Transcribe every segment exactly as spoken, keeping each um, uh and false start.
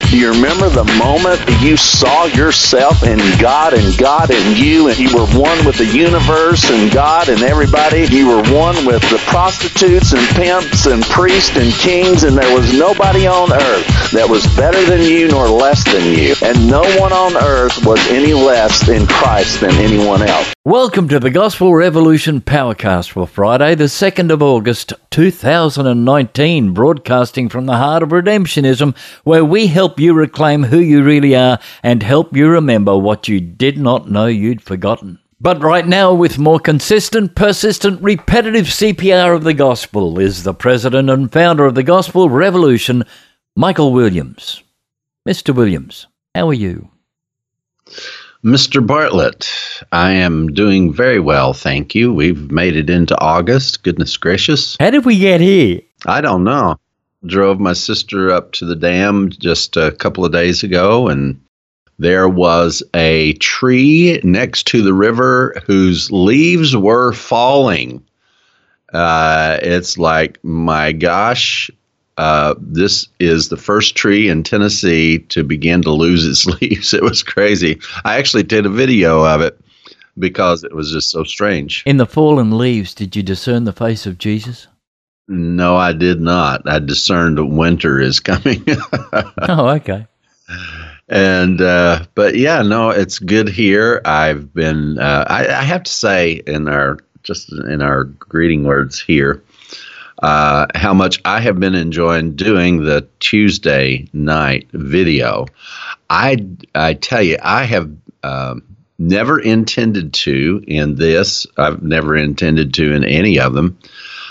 Do you remember the moment that you saw yourself in God and God in you, and you were one with the universe and God and everybody? You were one with the prostitutes and pimps and priests and kings, and there was nobody on earth that was better than you nor less than you. And no one on earth was any less in Christ than anyone else. Welcome to the Gospel Revolution Powercast for Friday, the second of August, two thousand nineteen, broadcasting from the heart of redemptionism, where we help you reclaim who you really are and help you remember what you did not know you'd forgotten. But right now, with more consistent, persistent, repetitive C P R of the gospel, is the president and founder of the Gospel Revolution, Michael Williams. Mister Williams, how are you? Mister Bartlett, I am doing very well, thank you. We've made it into August, goodness gracious. How did we get here? I don't know. Drove my sister up to the dam just a couple of days ago, and there was a tree next to the river whose leaves were falling. Uh, it's like, my gosh, uh, this is the first tree in Tennessee to begin to lose its leaves. It was crazy. I actually did a video of it because it was just so strange. In the fallen leaves, did you discern the face of Jesus? No, I did not. I discerned that winter is coming. Oh, okay. And, uh, but yeah, no, it's good here. I've been, uh, I, I have to say in our, just in our greeting words here, uh, how much I have been enjoying doing the Tuesday night video. I, I tell you, I have, um, never intended to in this. I've never intended to in any of them.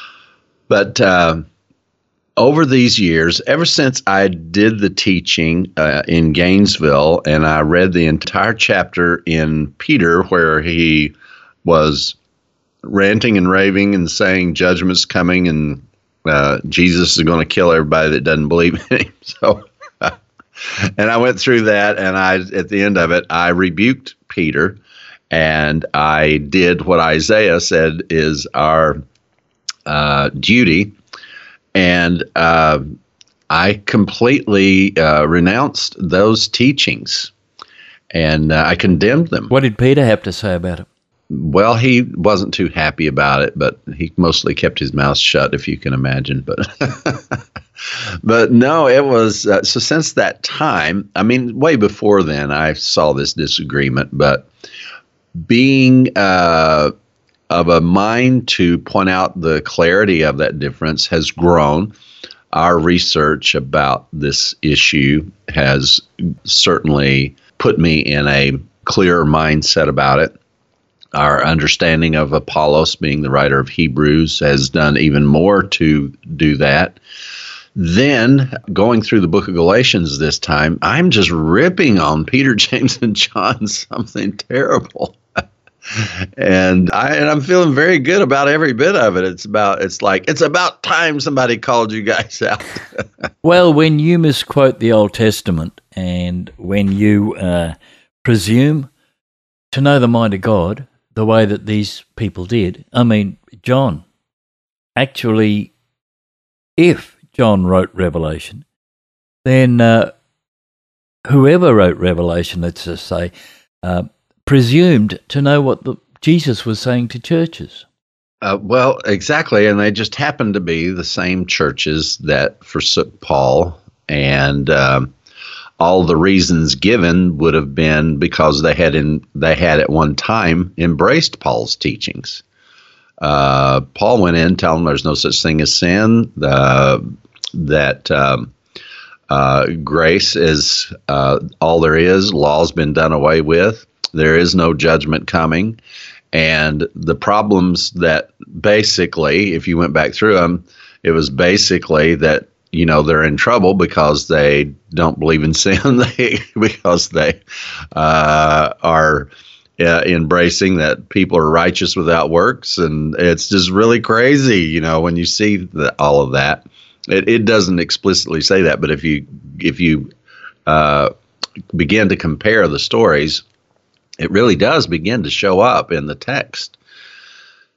But, uh, over these years, ever since I did the teaching uh, in Gainesville, and I read the entire chapter in Peter where he was ranting and raving and saying judgment's coming and uh, Jesus is going to kill everybody that doesn't believe in him. So, and I went through that, and I, at the end of it, I rebuked Peter, and I did what Isaiah said is our uh, duty. And uh, I completely uh, renounced those teachings, and uh, I condemned them. What did Peter have to say about it? Well, he wasn't too happy about it, but he mostly kept his mouth shut, if you can imagine. But, but no, it was uh, so since that time. I mean, way before then, I saw this disagreement, but being uh, of a mind to point out the clarity of that difference has grown. Our research about this issue has certainly put me in a clearer mindset about it. Our understanding of Apollos being the writer of Hebrews has done even more to do that. Then, going through the book of Galatians this time, I'm just ripping on Peter, James, and John something terrible. And I and I'm feeling very good about every bit of it. It's about it's like it's about time somebody called you guys out. Well, when you misquote the Old Testament and when you uh, presume to know the mind of God the way that these people did, I mean, John, actually, if John wrote Revelation, then uh, whoever wrote Revelation, let's just say, uh, presumed to know what the, Jesus was saying to churches. Uh, well, exactly, and they just happened to be the same churches that forsook Paul, and um, all the reasons given would have been because they had in they had at one time embraced Paul's teachings. Uh, Paul went in telling them there's no such thing as sin, uh, that um, uh, grace is uh, all there is, law's been done away with. There is no judgment coming. And the problems that basically, if you went back through them, it was basically that, you know, they're in trouble because they don't believe in sin, they, because they uh, are uh, embracing that people are righteous without works. And it's just really crazy, you know, when you see the, all of that. It, it doesn't explicitly say that, but if you, if you uh, begin to compare the stories, it really does begin to show up in the text.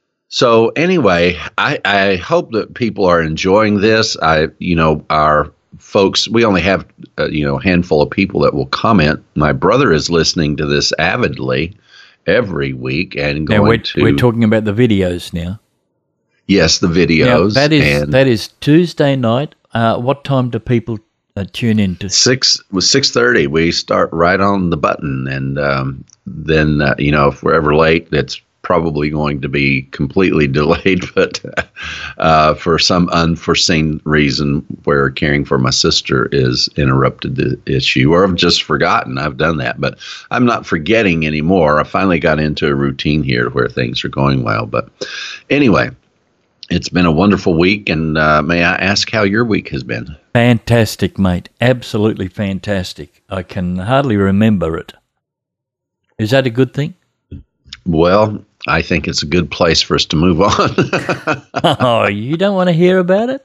So anyway, I, I hope that people are enjoying this. I, you know, our folks, we only have, uh, you know, a handful of people that will comment. My brother is listening to this avidly every week and going now we're, to. We're talking about the videos now. Yes, the videos. Now, that is and that is Tuesday night. Uh, what time do people uh, tune in to? Six was six thirty. We start right on the button, and um, then uh, you know, if we're ever late, it's probably going to be completely delayed. But uh, for some unforeseen reason, where caring for my sister is interrupted the issue, or I've just forgotten. I've done that, but I'm not forgetting anymore. I finally got into a routine here where things are going well. But anyway. It's been a wonderful week, and uh, may I ask how your week has been? Fantastic, mate. Absolutely fantastic. I can hardly remember it. Is that a good thing? Well, I think it's a good place for us to move on. Oh, you don't want to hear about it?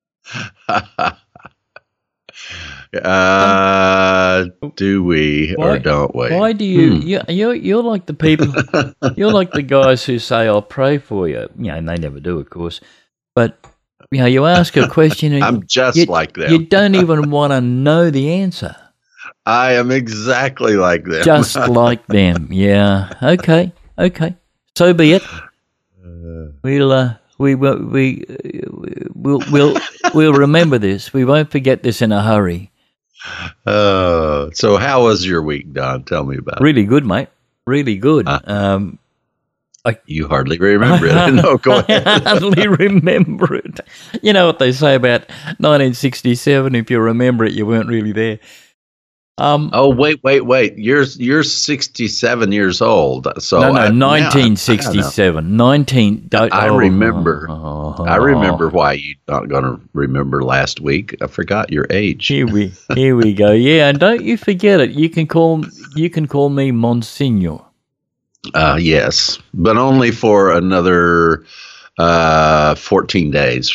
Uh, do we why, or don't we? Why do you, hmm. you you're, you're like the people, you're like the guys who say, I'll pray for you. You know, and they never do, of course. But, you know, you ask a question and I'm just you, like them. You don't even want to know the answer. I am exactly like them. Just like them. Yeah. Okay. Okay. So be it. We'll, uh, we will, we, we'll, we'll, we'll remember this. We won't forget this in a hurry. Uh, so how was your week, Don? Tell me about Really good, mate. Really good. Uh, Um, it. You hardly remember it. No, go ahead. I hardly remember it. You know what they say about nineteen sixty-seven, if you remember it, you weren't really there. Um, oh, wait, wait, wait. You're you're sixty-seven years old. So no, no, I, nineteen sixty-seven. Now, nineteen. I, I oh, remember. Oh, I remember why you're not going to remember last week. I forgot your age. Here we, here we go. Yeah, and don't you forget it. You can call, you can call me Monsignor. Uh, yes, but only for another uh, fourteen days.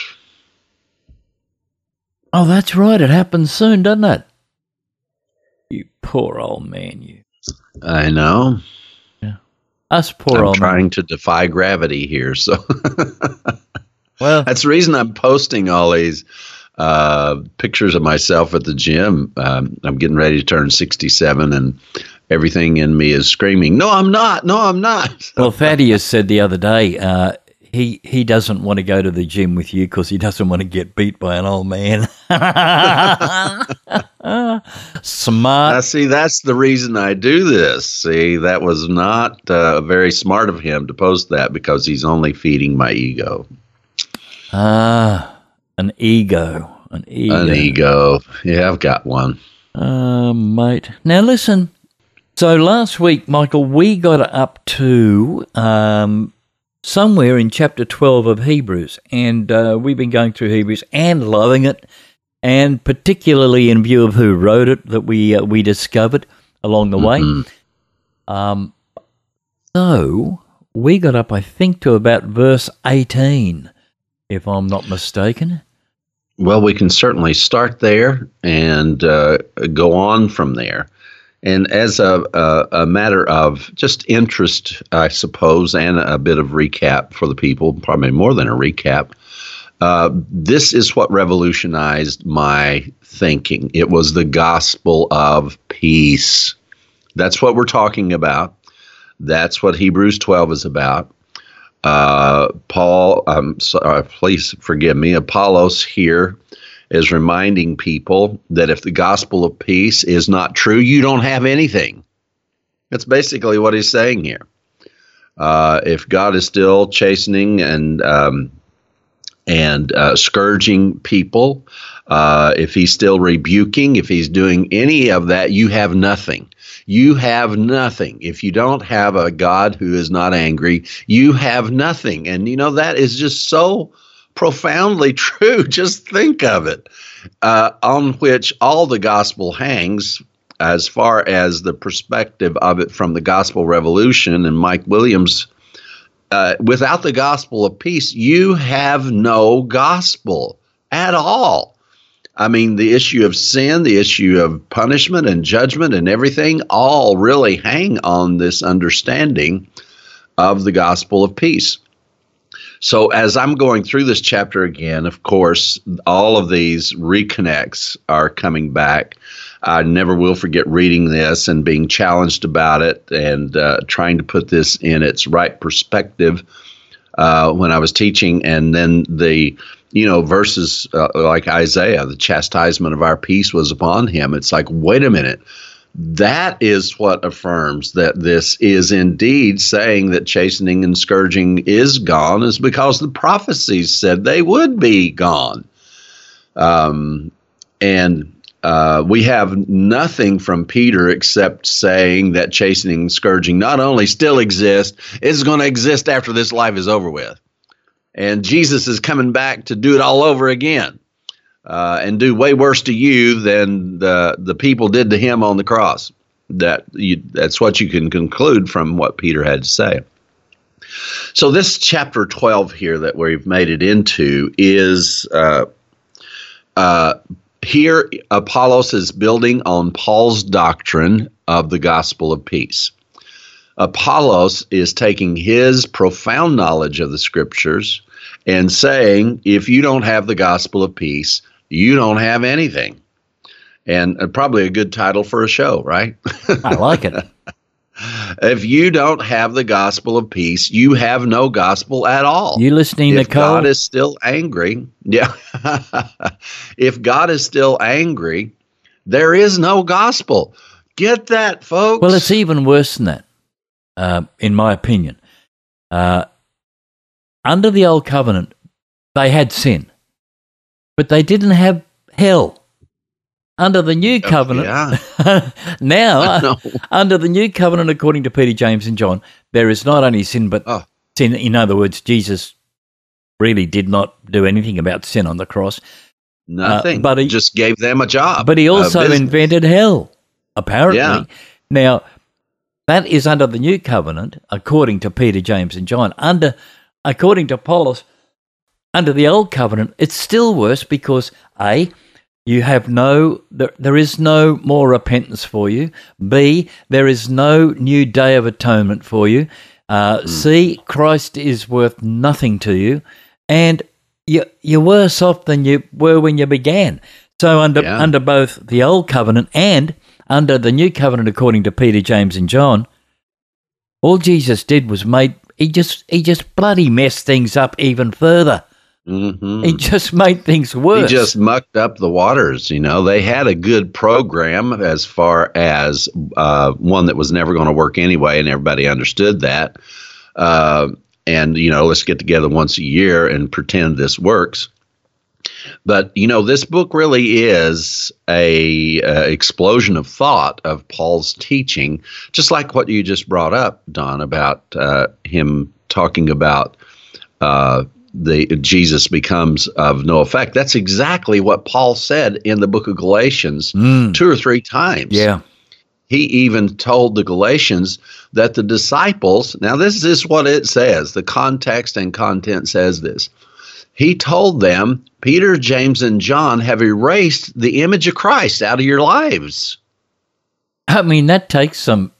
Oh, that's right. It happens soon, doesn't it? You poor old man, you. I know. Yeah. Us poor I'm old trying man. to defy gravity here, so Well, that's the reason I'm posting all these uh, pictures of myself at the gym. Um, I'm getting ready to turn sixty-seven, and everything in me is screaming, "No, I'm not! No, I'm not!" well, Thaddeus said the other day uh, he he doesn't want to go to the gym with you because he doesn't want to get beat by an old man. Smart. Now, see, that's the reason I do this. See, that was not uh, very smart of him to post that because he's only feeding my ego. Ah, an ego. An ego. An ego. Yeah, I've got one. Uh, mate. Now, listen. So last week, Michael, we got up to um, somewhere in chapter twelve of Hebrews, and uh, we've been going through Hebrews and loving it, and particularly in view of who wrote it that we uh, we discovered along the Mm-hmm. way. Um, so we got up, I think, to about verse eighteen, if I'm not mistaken. Well, we can certainly start there and uh, go on from there. And as a, a, a matter of just interest, I suppose, and a bit of recap for the people, probably more than a recap, uh, this is what revolutionized my thinking. It was the gospel of peace. That's what we're talking about. That's what Hebrews twelve is about. Uh, Paul, um, sorry, please forgive me, Apollos here is reminding people that if the gospel of peace is not true, you don't have anything. That's basically what he's saying here. Uh, if God is still chastening and um, and uh, scourging people, uh, if he's still rebuking, if he's doing any of that, you have nothing. You have nothing. If you don't have a God who is not angry, you have nothing. And, you know, that is just so profoundly true. Just think of it, uh, on which all the gospel hangs as far as the perspective of it from the gospel revolution and Mike Williams. Uh, without the gospel of peace, you have no gospel at all. I mean, the issue of sin, the issue of punishment and judgment and everything all really hang on this understanding of the gospel of peace. So as I'm going through this chapter again, of course, all of these reconnects are coming back. I never will forget reading this and being challenged about it and uh, trying to put this in its right perspective uh, when I was teaching. And then the, you know, verses uh, like Isaiah, the chastisement of our peace was upon him. It's like, wait a minute. That is what affirms that this is indeed saying that chastening and scourging is gone, is because the prophecies said they would be gone. Um, and Uh, we have nothing from Peter except saying that chastening and scourging not only still exist, it's going to exist after this life is over with. And Jesus is coming back to do it all over again uh, and do way worse to you than the, the people did to him on the cross. That you, that's what you can conclude from what Peter had to say. So this chapter twelve here that we've made it into is uh, uh, here, Apollos is building on Paul's doctrine of the gospel of peace. Apollos is taking his profound knowledge of the scriptures and saying, if you don't have the gospel of peace, you don't have anything. And uh, probably a good title for a show, right? I like it. If you don't have the gospel of peace, you have no gospel at all. You listening, if Nicole? God is still angry, yeah. If God is still angry, there is no gospel. Get that, folks? Well, it's even worse than that, uh, in my opinion. Uh, under the old covenant, they had sin, but they didn't have hell. Under the new covenant, oh, yeah. now, under the new covenant, according to Peter, James, and John, there is not only sin, but oh. sin. In other words, Jesus really did not do anything about sin on the cross. Nothing. Uh, but he just gave them a job. But he also invented hell, apparently. Yeah. Now, that is under the new covenant, according to Peter, James, and John. Under, according to Apollos, under the old covenant, it's still worse because, A, you have no, there, there is no more repentance for you. B, there is no new day of atonement for you. Uh, mm. C, Christ is worth nothing to you. And you, you're worse off than you were when you began. So under yeah. under both the old covenant and under the new covenant, according to Peter, James, and John, all Jesus did was made, he just, he just bloody messed things up even further. Mm-hmm. He just made things worse. He just mucked up the waters. You know, they had a good program as far as uh, one that was never going to work anyway, and everybody understood that. Uh, and, you know, let's get together once a year and pretend this works. But, you know, this book really is a uh, explosion of thought of Paul's teaching, just like what you just brought up, Don, about uh, him talking about uh the Jesus becomes of no effect. That's exactly what Paul said in the book of Galatians mm. two or three times. Yeah. He even told the Galatians that the disciples, now this is what it says, the context and content says this. He told them, Peter, James, and John have erased the image of Christ out of your lives. I mean, that takes some,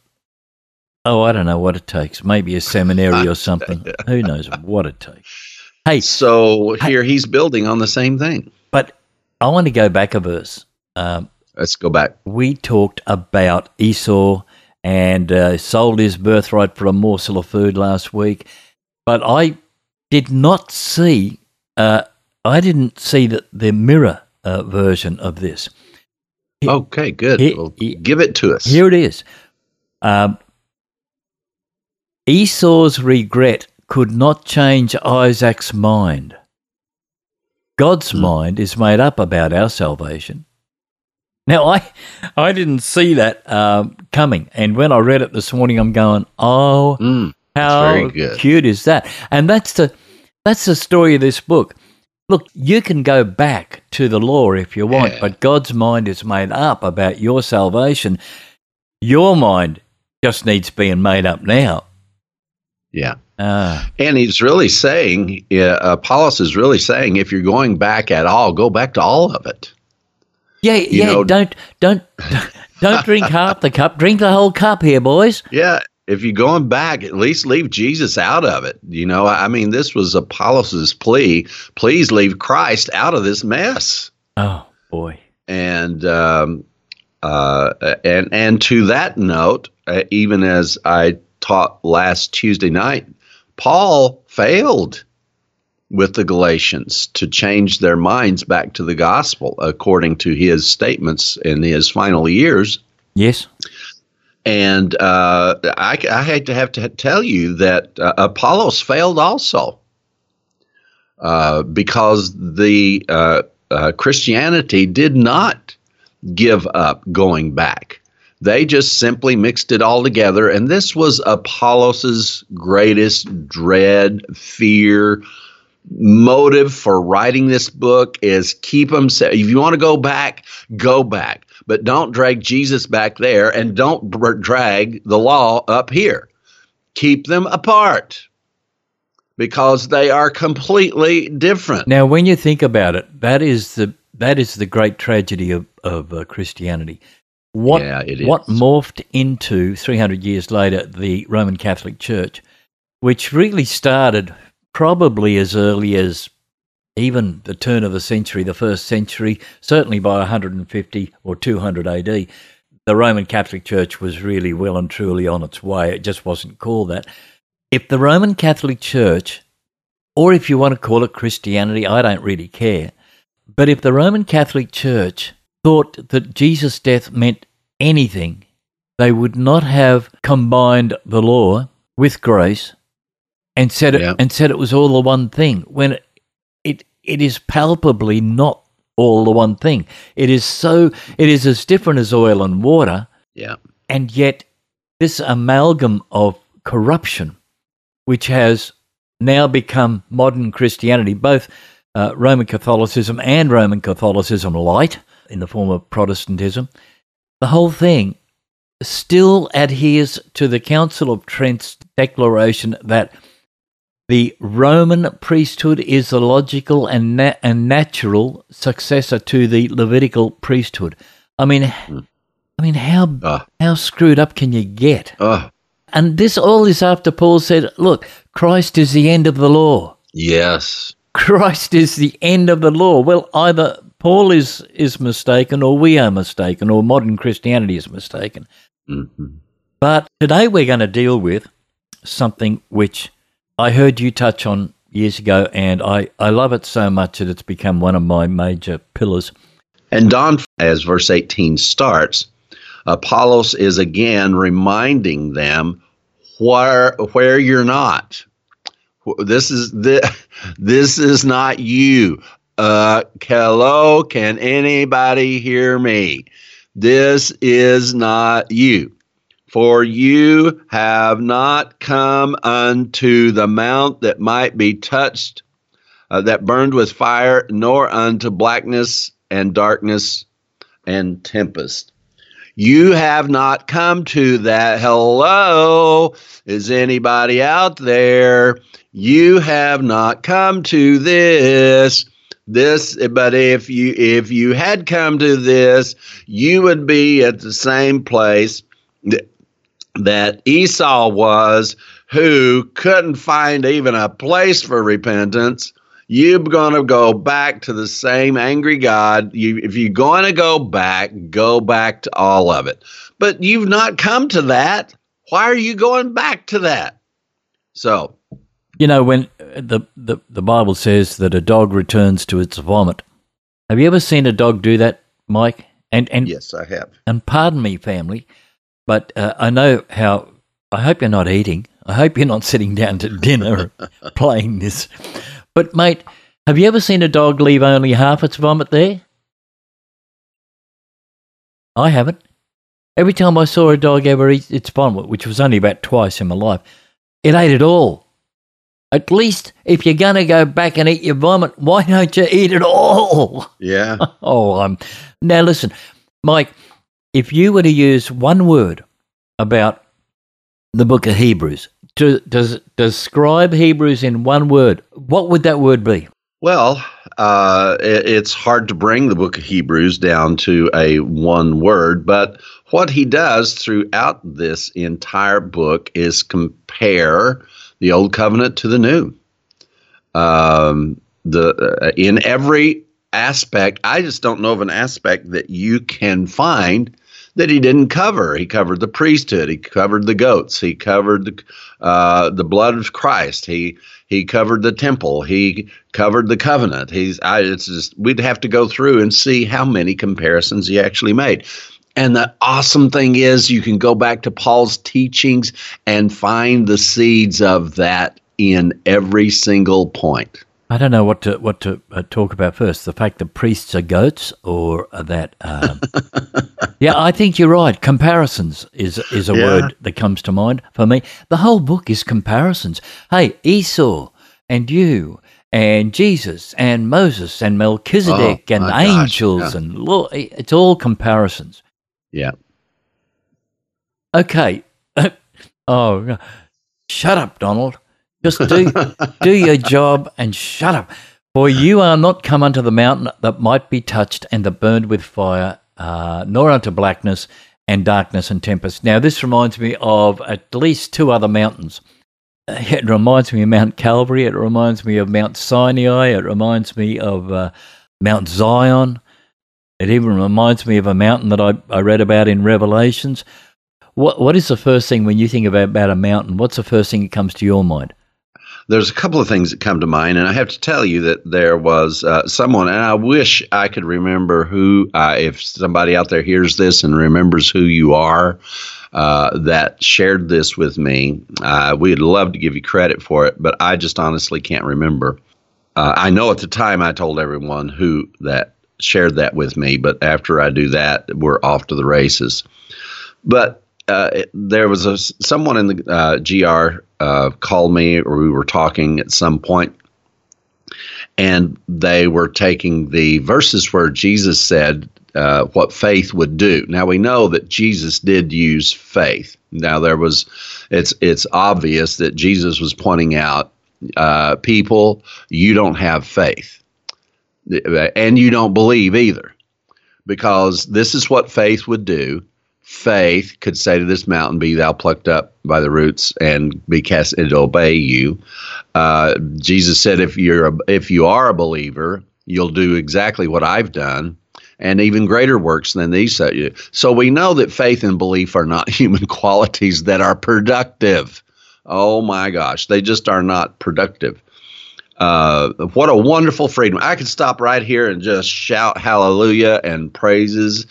oh, I don't know what it takes. Maybe a seminary or something. Who knows what it takes. Hey, so here he's building on the same thing. But I want to go back a verse. Um, Let's go back. We talked about Esau and uh, sold his birthright for a morsel of food last week, but I did not see. Uh, I didn't see the the mirror uh, version of this. Okay, good. Here, well, give it to us. Here it is. Um, Esau's regret could not change Isaac's mind. God's mm. mind is made up about our salvation. Now, I I didn't see that um, coming, and when I read it this morning, I'm going, oh, mm, how cute is that? And that's the that's the story of this book. Look, you can go back to the law if you want, yeah. but God's mind is made up about your salvation. Your mind just needs being made up now. Yeah. Uh, and he's really saying, uh, Apollos is really saying, if you're going back at all, go back to all of it. Yeah, you yeah. Know, don't don't don't drink half the cup. Drink the whole cup here, boys. Yeah, if you're going back, at least leave Jesus out of it. You know, I mean, this was Apollos' plea. Please leave Christ out of this mess. Oh, boy. And um, uh, and and to that note, uh, even as I taught last Tuesday night, Paul failed with the Galatians to change their minds back to the gospel, according to his statements in his final years. Yes. And uh, I, I hate to have to tell you that uh, Apollos failed also, uh, because the uh, uh, Christianity did not give up going back. They just simply mixed it all together. And this was Apollos's greatest dread, fear, motive for writing this book is keep them safe. If you want to go back, go back. But don't drag Jesus back there, and don't br- drag the law up here. Keep them apart because they are completely different. Now, when you think about it, that is the that is the great tragedy of, of uh, Christianity. What, yeah, it is. What morphed into, three hundred years later, the Roman Catholic Church, which really started probably as early as even the turn of the century, the first century, certainly by one hundred fifty or two hundred A D, the Roman Catholic Church was really well and truly on its way. It just wasn't called that. If the Roman Catholic Church, or if you want to call it Christianity, I don't really care, but if the Roman Catholic Church thought that Jesus' death meant anything, they would not have combined the law with grace and said it, yeah. and said it was all the one thing, when it, it it is palpably not all the one thing. It is so it is as different as oil and water, yeah. and yet this amalgam of corruption, which has now become modern Christianity, both uh, Roman Catholicism and Roman Catholicism light in the form of Protestantism, the whole thing still adheres to the Council of Trent's declaration that the Roman priesthood is the logical and na- and natural successor to the Levitical priesthood. I mean, mm. I mean, how uh. how screwed up can you get? Uh. And this all this after Paul said, "Look, Christ is the end of the law." Yes, Christ is the end of the law. Well, either Paul is is mistaken, or we are mistaken, or modern Christianity is mistaken. Mm-hmm. But today we're going to deal with something which I heard you touch on years ago, and I, I love it so much that it's become one of my major pillars. And Don, as verse eighteen starts, Apollos is again reminding them where where you're not. This is this, this is not you. Uh, hello, can anybody hear me? This is not you. For you have not come unto the mount that might be touched, uh, that burned with fire, nor unto blackness and darkness and tempest. You have not come to that. Hello, is anybody out there? You have not come to this. This, but if you if you had come to this, you would be at the same place that, that Esau was, who couldn't find even a place for repentance. You're going to go back to the same angry God. You, if you're going to go back, go back to all of it. But you've not come to that. Why are you going back to that? So, you know, when the, the, the Bible says that a dog returns to its vomit, have you ever seen a dog do that, Mike? And and yes, I have. And pardon me, family, but uh, I know how. I hope you're not eating. I hope you're not sitting down to dinner playing this. But, mate, have you ever seen a dog leave only half its vomit there? I haven't. Every time I saw a dog ever eat its vomit, which was only about twice in my life, it ate it all. At least if you're going to go back and eat your vomit, why don't you eat it all? Yeah. oh, I'm... Now, listen, Mike, if you were to use one word about the book of Hebrews, to, does describe Hebrews in one word, what would that word be? Well, uh, it, it's hard to bring the book of Hebrews down to a one word, but what he does throughout this entire book is compare the Old Covenant to the New. Um, the uh, in every aspect, I just don't know of an aspect that you can find that he didn't cover. He covered the priesthood. He covered the goats. He covered the, uh, the blood of Christ. He he covered the temple. He covered the covenant. He's I, it's just we'd have to go through and see how many comparisons he actually made. And the awesome thing is, you can go back to Paul's teachings and find the seeds of that in every single point. I don't know what to what to uh, talk about first. The fact that priests are goats, or that. Um, yeah, I think you're right. Comparisons is is a yeah. word that comes to mind for me. The whole book is comparisons. Hey, Esau and you and Jesus and Moses and Melchizedek oh, and angels gosh, yeah. and Lord, it's all comparisons. Yeah. Okay. Oh, shut up, Donald. Just do do your job and shut up. For you are not come unto the mountain that might be touched and that burned with fire, uh, nor unto blackness and darkness and tempest. Now, this reminds me of at least two other mountains. It reminds me of Mount Calvary. It reminds me of Mount Sinai. It reminds me of uh, Mount Zion. It even reminds me of a mountain that I, I read about in Revelations. What What is the first thing when you think about, about a mountain? What's the first thing that comes to your mind? There's a couple of things that come to mind, and I have to tell you that there was uh, someone, and I wish I could remember who, uh, if somebody out there hears this and remembers who you are, uh, that shared this with me. Uh, we'd love to give you credit for it, but I just honestly can't remember. Uh, I know at the time I told everyone who that shared that with me, but after I do that, we're off to the races. But Uh, there was a, someone in the uh, G R uh, called me, or we were talking at some point, and they were taking the verses where Jesus said uh, what faith would do. Now, we know that Jesus did use faith. Now, there was, it's it's obvious that Jesus was pointing out, uh, people, you don't have faith, and you don't believe either, because this is what faith would do. Faith could say to this mountain, be thou plucked up by the roots and be cast and obey you. Uh, Jesus said, if you're a, if you are a believer, you'll do exactly what I've done, and even greater works than these. So we know that faith and belief are not human qualities that are productive. Oh my gosh, they just are not productive. Uh, what a wonderful freedom. I could stop right here and just shout hallelujah and praises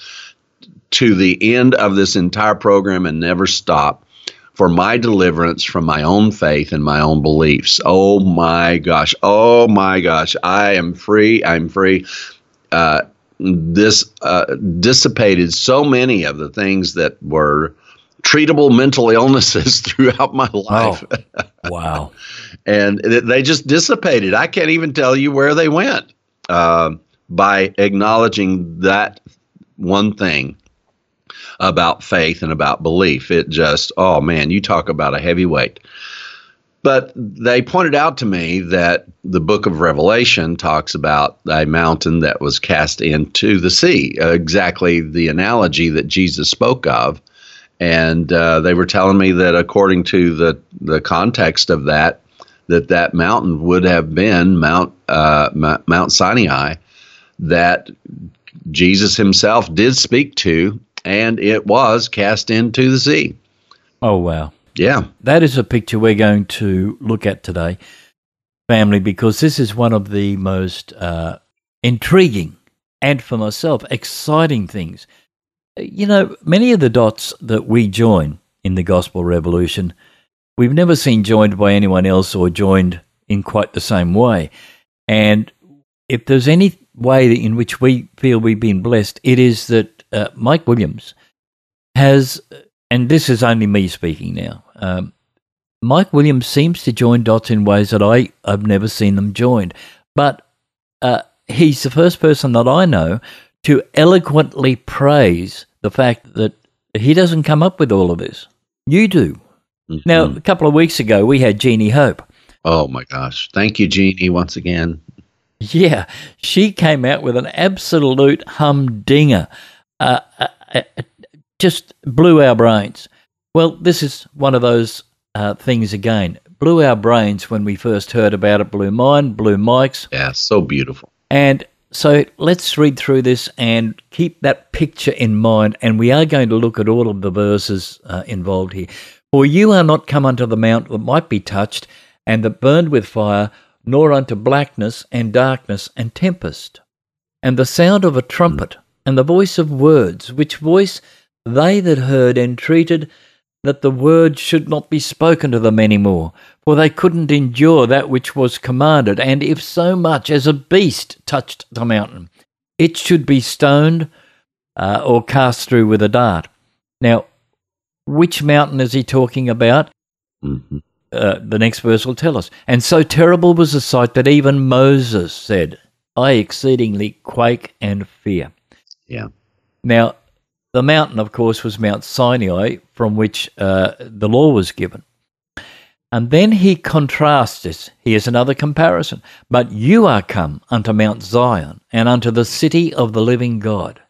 to the end of this entire program and never stop for my deliverance from my own faith and my own beliefs. Oh my gosh. Oh my gosh. I am free. I'm free. Uh, this uh, dissipated so many of the things that were treatable mental illnesses throughout my life. Oh, wow. And they just dissipated. I can't even tell you where they went uh, by acknowledging that one thing about faith and about belief. It just, oh man, you talk about a heavyweight. But they pointed out to me that the book of Revelation talks about a mountain that was cast into the sea, uh, exactly the analogy that Jesus spoke of. And uh, they were telling me that according to the, the context of that, that that mountain would have been Mount uh, M- Mount Sinai that Jesus himself did speak to, and it was cast into the sea. Oh, wow. Yeah. That is a picture we're going to look at today, family, because this is one of the most uh, intriguing and, for myself, exciting things. You know, many of the dots that we join in the gospel revolution, we've never seen joined by anyone else or joined in quite the same way. And if there's any way in which we feel we've been blessed, it is that Uh, Mike Williams has, and this is only me speaking now, um, Mike Williams seems to join dots in ways that I, I've never seen them joined. But uh, he's the first person that I know to eloquently praise the fact that he doesn't come up with all of this. You do. Mm-hmm. Now, a couple of weeks ago, we had Jeannie Hope. Oh, my gosh. Thank you, Jeannie, once again. Yeah, she came out with an absolute humdinger. Uh, uh, uh, just blew our brains. Well, this is one of those uh, things again. Blew our brains when we first heard about it, blew mine, blew Mike's. Yeah, so beautiful. And so let's read through this and keep that picture in mind, and we are going to look at all of the verses uh, involved here. For you are not come unto the mount that might be touched, and that burned with fire, nor unto blackness and darkness and tempest, and the sound of a trumpet, and the voice of words, which voice they that heard entreated that the word should not be spoken to them any more, for they couldn't endure that which was commanded, and if so much as a beast touched the mountain, it should be stoned uh, or cast through with a dart. Now, which mountain is he talking about? Mm-hmm. Uh, the next verse will tell us. And so terrible was the sight that even Moses said, I exceedingly quake and fear. Yeah. Now, the mountain, of course, was Mount Sinai, from which uh, the law was given. And then he contrasts this. Here's another comparison. But you are come unto Mount Zion, and unto the city of the living God,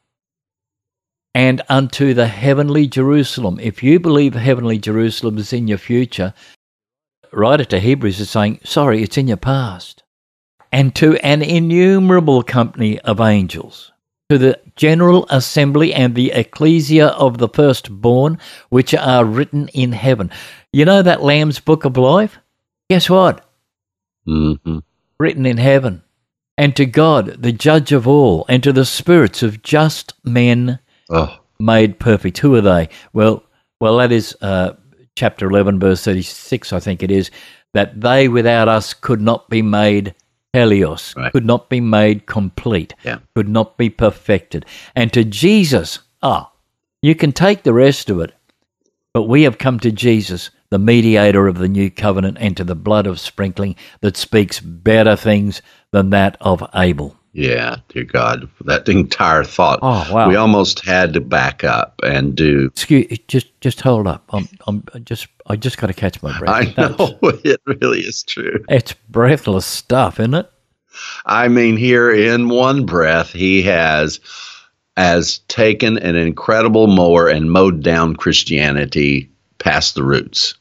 and unto the heavenly Jerusalem. If you believe heavenly Jerusalem is in your future, writer to Hebrews is saying, sorry, it's in your past. And to an innumerable company of angels, to the general assembly and the ecclesia of the firstborn, which are written in heaven. You know that Lamb's Book of Life? Guess what? Mm-hmm. Written in heaven. And to God, the judge of all, and to the spirits of just men oh. made perfect. Who are they? Well, well, that is uh, chapter eleven, verse thirty-six, I think it is, that they without us could not be made Helios, right. could not be made complete, yeah. could not be perfected. And to Jesus, ah, you can take the rest of it, but we have come to Jesus, the mediator of the new covenant, and to the blood of sprinkling that speaks better things than that of Abel. Yeah, dear God, that entire thought. Oh, wow. We almost had to back up and do. Excuse, just just hold up. I'm I'm just I just got to catch my breath. I know That's, it really is true. it's breathless stuff, isn't it? I mean, here in one breath, he has has taken an incredible mower and mowed down Christianity past the roots.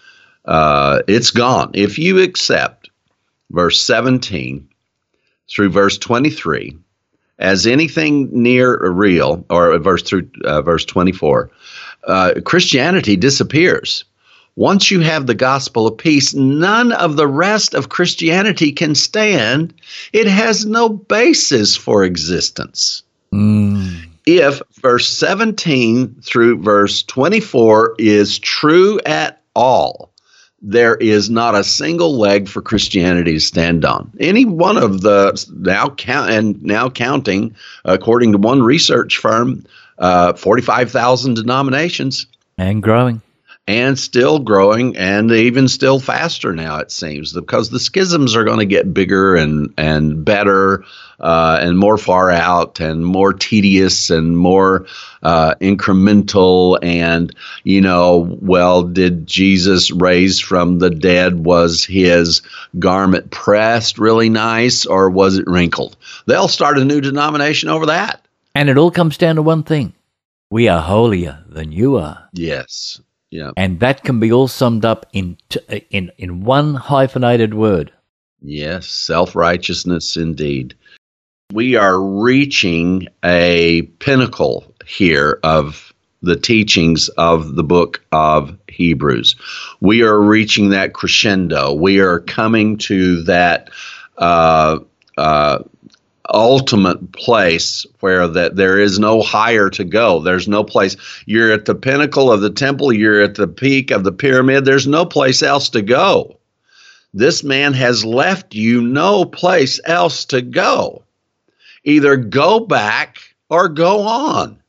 Uh, it's gone. If you accept verse seventeen through verse twenty-three as anything near real, or verse through uh, verse twenty-four, uh, Christianity disappears. Once you have the gospel of peace, none of the rest of Christianity can stand. It has no basis for existence. Mm. If verse seventeen through verse twenty-four is true at all, there is not a single leg for Christianity to stand on. Any one of the now count and now counting, according to one research firm, uh, forty-five thousand denominations. And growing. And still growing, and even still faster now, it seems, because the schisms are going to get bigger and, and better uh, and more far out and more tedious and more uh, incremental. And, you know, well, did Jesus raise from the dead? Was his garment pressed really nice, or was it wrinkled? They'll start a new denomination over that. And it all comes down to one thing. We are holier than you are. Yes. Yeah. And that can be all summed up in t- in in one hyphenated word. Yes, self-righteousness indeed. We are reaching a pinnacle here of the teachings of the book of Hebrews. We are reaching that crescendo. We are coming to that uh, uh, ultimate place where that there is no higher to go. There's no place. You're at the pinnacle of the temple. You're at the peak of the pyramid. There's no place else to go. This man has left you no place else to go. Either go back or go on.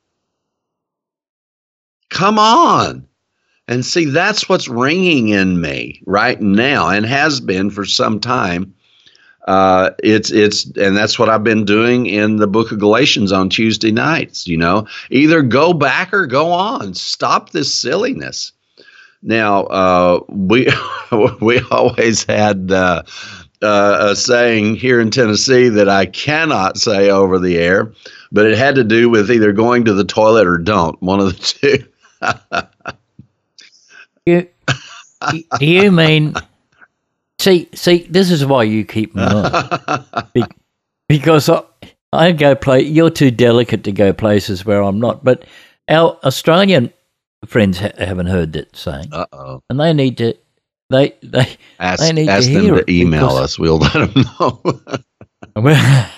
Come on. And see, that's what's ringing in me right now, and has been for some time. Uh, it's it's and that's what I've been doing in the book of Galatians on Tuesday nights. You know, either go back or go on. Stop this silliness. Now, uh, we we always had uh, uh, a saying here in Tennessee that I cannot say over the air, but it had to do with either going to the toilet or don't, one of the two. you, you mean, see, see, this is why you keep me on. Be, because I, I go play, you're too delicate to go places where I'm not, but our Australian friends ha- haven't heard that saying. Uh-oh. And they need to, they, they, Ask, they need ask to them hear to it email because- us. We'll let them know. Well,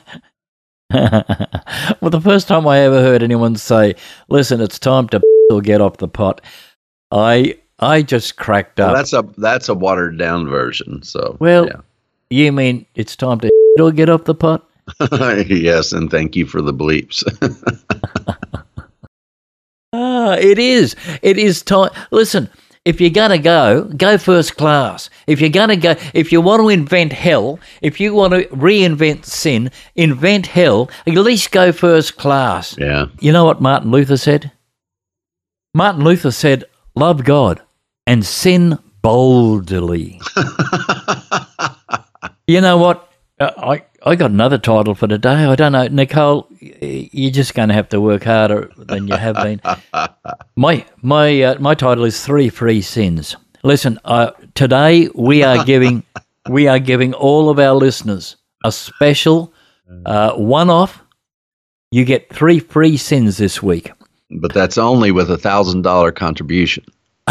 well, the first time I ever heard anyone say, listen, it's time to or get off the pot, I I just cracked up. Well, that's a that's a watered down version. So Well, yeah. You mean it's time to or get off the pot? Yes, and thank you for the bleeps. Ah, it is. It is time. Listen, if you're going to go, go first class. If you're going to go, if you want to invent hell, if you want to reinvent sin, invent hell, at least go first class. Yeah. You know what Martin Luther said? Martin Luther said, love God and sin boldly. You know what? Uh, I, I got another title for today. I don't know. Nicole, y- you're just going to have to work harder than you have been. My my uh, my title is Three Free Sins. Listen, uh, today we are giving we are giving all of our listeners a special uh, one-off. You get three free sins this week. But that's only with a thousand dollar contribution.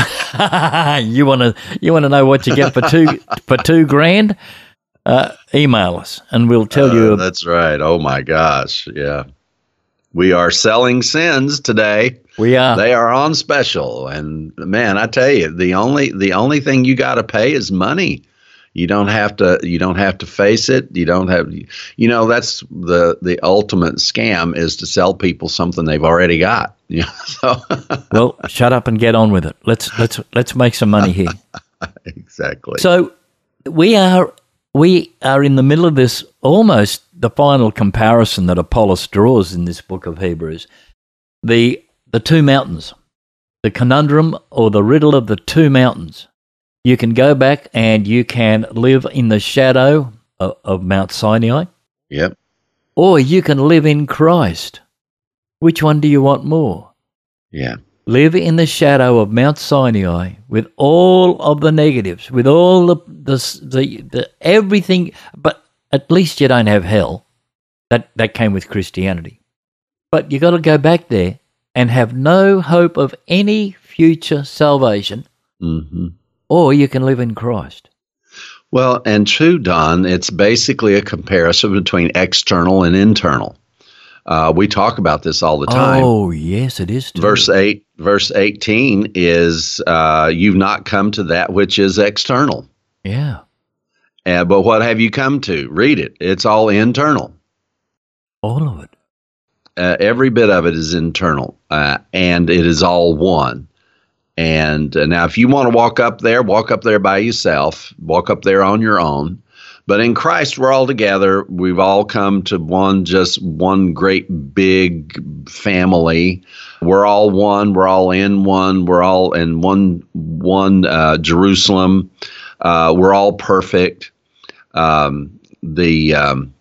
you want to you want to know what you get for two for two grand? Uh, email us and we'll tell Uh, you. that's right. Oh my gosh. Yeah. We are selling sins today. We are. They are on special. And man, I tell you, the only the only thing you got to pay is money. You don't have to you don't have to face it. You don't have you know that's the the ultimate scam is to sell people something they've already got. Yeah. So Well, shut up and get on with it. Let's let's let's make some money here. exactly. So we are we are in the middle of this, almost the final comparison that Apollos draws in this book of Hebrews. The the two mountains, the conundrum or the riddle of the two mountains. You can go back and you can live in the shadow of, of Mount Sinai, Yep. or you can live in Christ. Which one do you want more? Yeah. Live in the shadow of Mount Sinai with all of the negatives, with all the, the the the everything, but at least you don't have hell. That that came with Christianity. But you got to go back there and have no hope of any future salvation, Mm-hmm. or you can live in Christ. Well, and true, Don, it's basically a comparison between external and internal. Uh, we talk about this all the time. Oh, yes, it is. Too. Verse eight, verse eighteen is, uh, "You've not come to that which is external." Yeah. Uh, but what have you come to? Read it. It's all internal. All of it. Uh, every bit of it is internal, uh, and it is all one. And uh, now, if you want to walk up there, walk up there by yourself. Walk up there on your own. But in Christ, we're all together. We've all come to one, just one great big family. We're all one. We're all in one. We're all in one, one uh, Jerusalem. Uh, we're all perfect. Um, the um,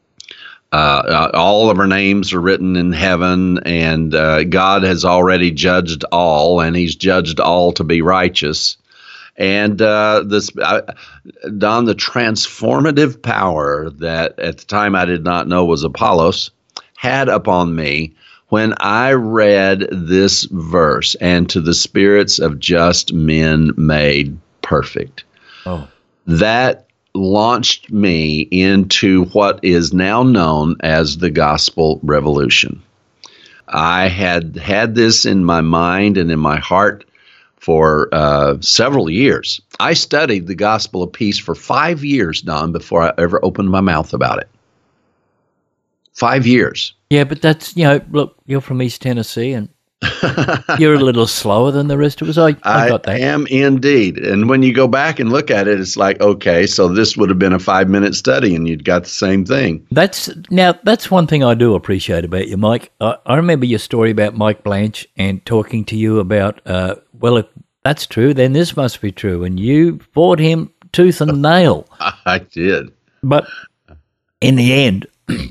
uh, uh, all of our names are written in heaven, and uh, God has already judged all, and He's judged all to be righteous. And uh, this, uh, Don, the transformative power that at the time I did not know was Apollos had upon me when I read this verse, "And to the spirits of just men made perfect." Oh. That launched me into what is now known as the gospel revolution. I had had this in my mind and in my heart for uh, several years. I studied the gospel of peace for five years, Don, before I ever opened my mouth about it. Five years. Yeah, but that's, you know, look, you're from East Tennessee and you're a little slower than the rest of us. I, I got that. I am indeed. And when you go back and look at it, it's like, okay, so this would have been a five-minute study and you'd got the same thing. That's now, that's one thing I do appreciate about you, Mike. I, I remember your story about Mike Blanche and talking to you about, uh, well, if that's true, then this must be true. And you fought him tooth and nail. I did. But in the end,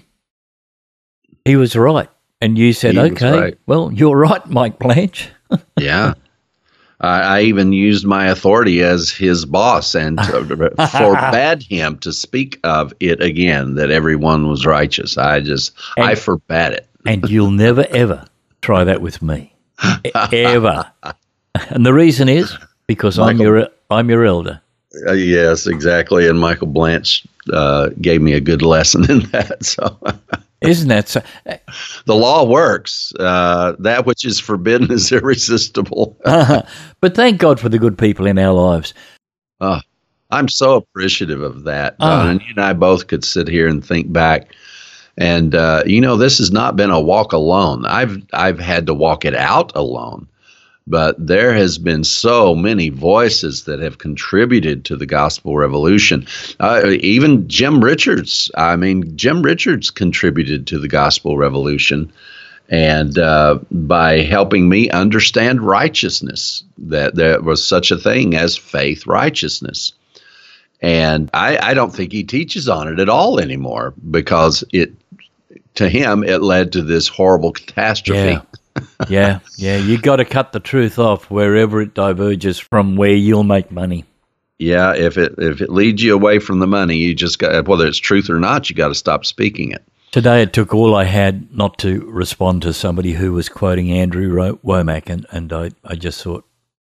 he was right. And you said, He was okay, right. well, you're right, Mike Blanche. Yeah. I, I even used my authority as his boss and to, forbade him to speak of it again, that everyone was righteous. I just, And- I forbade it. And you'll never, ever try that with me. E- Ever. And the reason is because I'm Michael- your I'm your elder. Uh, yes, exactly. And Michael Blanche uh, gave me a good lesson in that. So Isn't that so? the law works. Uh, that which is forbidden is irresistible. But thank God for the good people in our lives. Oh, I'm so appreciative of that, Ah. Don. And you and I both could sit here and think back. And uh, you know, this has not been a walk alone. I've I've had to walk it out alone. But there has been so many voices that have contributed to the gospel revolution. Uh, even Jim Richards. I mean, Jim Richards contributed to the gospel revolution, and uh, by helping me understand righteousness, that there was such a thing as faith righteousness. And I, I don't think he teaches on it at all anymore, because it, to him, it led to this horrible catastrophe. Yeah. Yeah, yeah. You got to cut the truth off wherever it diverges from where you'll make money. Yeah, if it if it leads you away from the money, you just got, whether it's truth or not, you got to stop speaking it. Today it took all I had not to respond to somebody who was quoting Andrew Ro- Womack, and, and I, I just thought,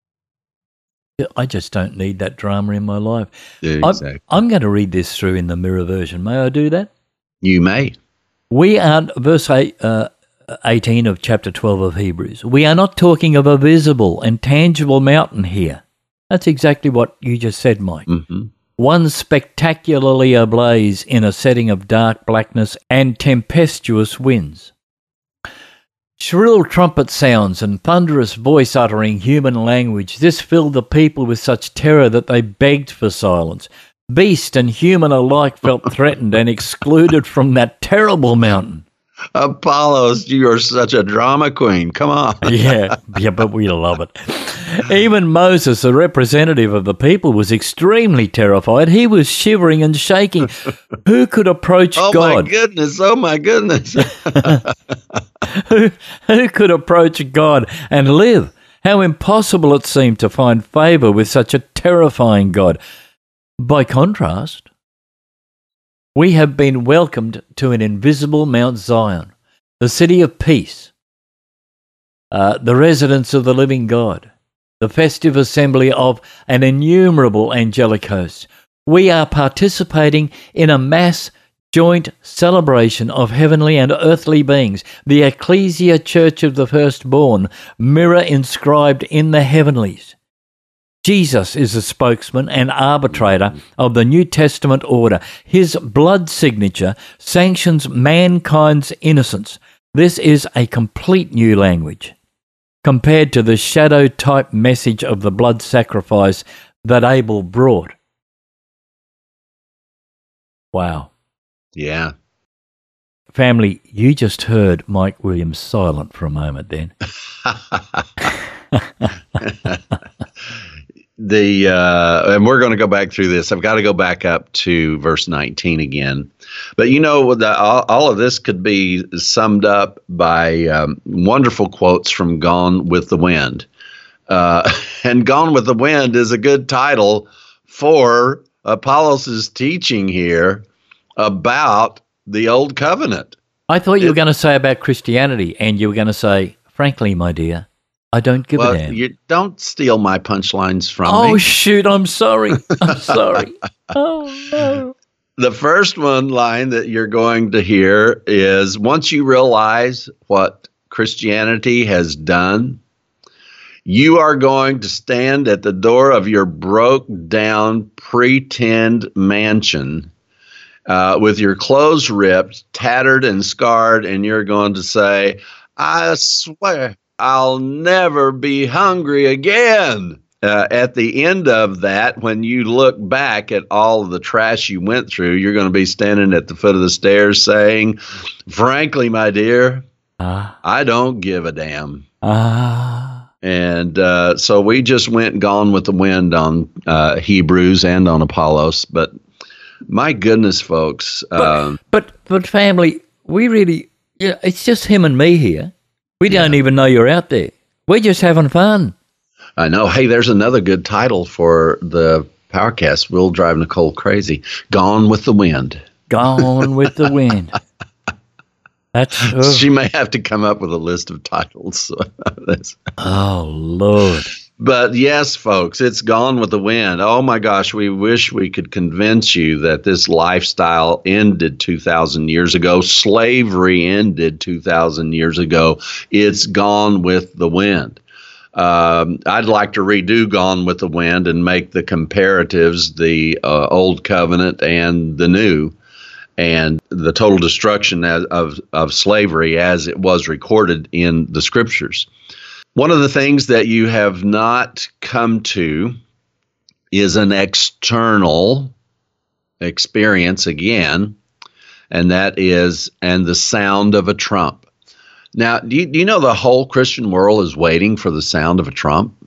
I just don't need that drama in my life. Yeah, exactly. I'm, I'm going to read this through in the Mirror version. May I do that? You may. We are, verse eight, uh, eighteen of chapter twelve of Hebrews, we are not talking of a visible and tangible mountain here. That's exactly what you just said, Mike. Mm-hmm. One spectacularly ablaze in a setting of dark blackness and tempestuous winds. Shrill trumpet sounds and thunderous voice uttering human language, this filled the people with such terror that they begged for silence. Beast and human alike felt threatened and excluded from that terrible mountain. Apollos, you are such a drama queen. Come on. Yeah, yeah, but we love it. Even Moses, the representative of the people, was extremely terrified. He was shivering and shaking. Who could approach Oh God? my goodness. Oh my goodness. who, who could approach God and live? How impossible it seemed to find favor with such a terrifying God. By contrast, we have been welcomed to an invisible Mount Zion, the city of peace, uh, the residence of the living God, the festive assembly of an innumerable angelic host. We are participating in a mass joint celebration of heavenly and earthly beings, the ecclesia church of the firstborn, mirror inscribed in the heavenlies. Jesus is the spokesman and arbitrator of the New Testament order. His blood signature sanctions mankind's innocence. This is a complete new language compared to the shadow-type message of the blood sacrifice that Abel brought. Wow. Yeah. Family, you just heard Mike Williams silent for a moment then. The uh, and we're going to go back through this. I've got to go back up to verse nineteen again. But you know, the, all, all of this could be summed up by um, wonderful quotes from Gone with the Wind. Uh, and Gone with the Wind is a good title for Apollos' teaching here about the Old Covenant. I thought you It- were going to say about Christianity, and you were going to say, frankly, my dear, I don't give Well, a damn. you don't steal my punchlines from Oh, me. shoot, I'm sorry. I'm sorry. Oh, no. The first one line that you're going to hear is, once you realize what Christianity has done, you are going to stand at the door of your broke down pretend mansion uh, with your clothes ripped, tattered, and scarred, and you're going to say, I swear I'll never be hungry again. Uh, at the end of that, when you look back at all of the trash you went through, you're going to be standing at the foot of the stairs saying, frankly, my dear, Ah, I don't give a damn. ah. And uh, so we just went Gone with the Wind on uh, Hebrews and on Apollos. But my goodness, folks. Um, but, but, but family, we really, you know, it's just him and me here. We don't yeah. even know you're out there. We're just having fun. I know. Hey, there's another good title for the Powercast. We'll drive Nicole crazy. Gone with the Wind. Gone with the Wind. That's oh. She may have to come up with a list of titles. Oh, Lord. But yes, folks, it's Gone with the Wind. Oh, my gosh, we wish we could convince you that this lifestyle ended two thousand years ago. Slavery ended two thousand years ago. It's gone with the wind. Um, I'd like to redo Gone with the Wind and make the comparatives, the uh, Old Covenant and the New, and the total destruction as, of, of slavery as it was recorded in the Scriptures. One of the things that you have not come to is an external experience again, and that is, and the sound of a trump. Now, do you, do you know the whole Christian world is waiting for the sound of a trump?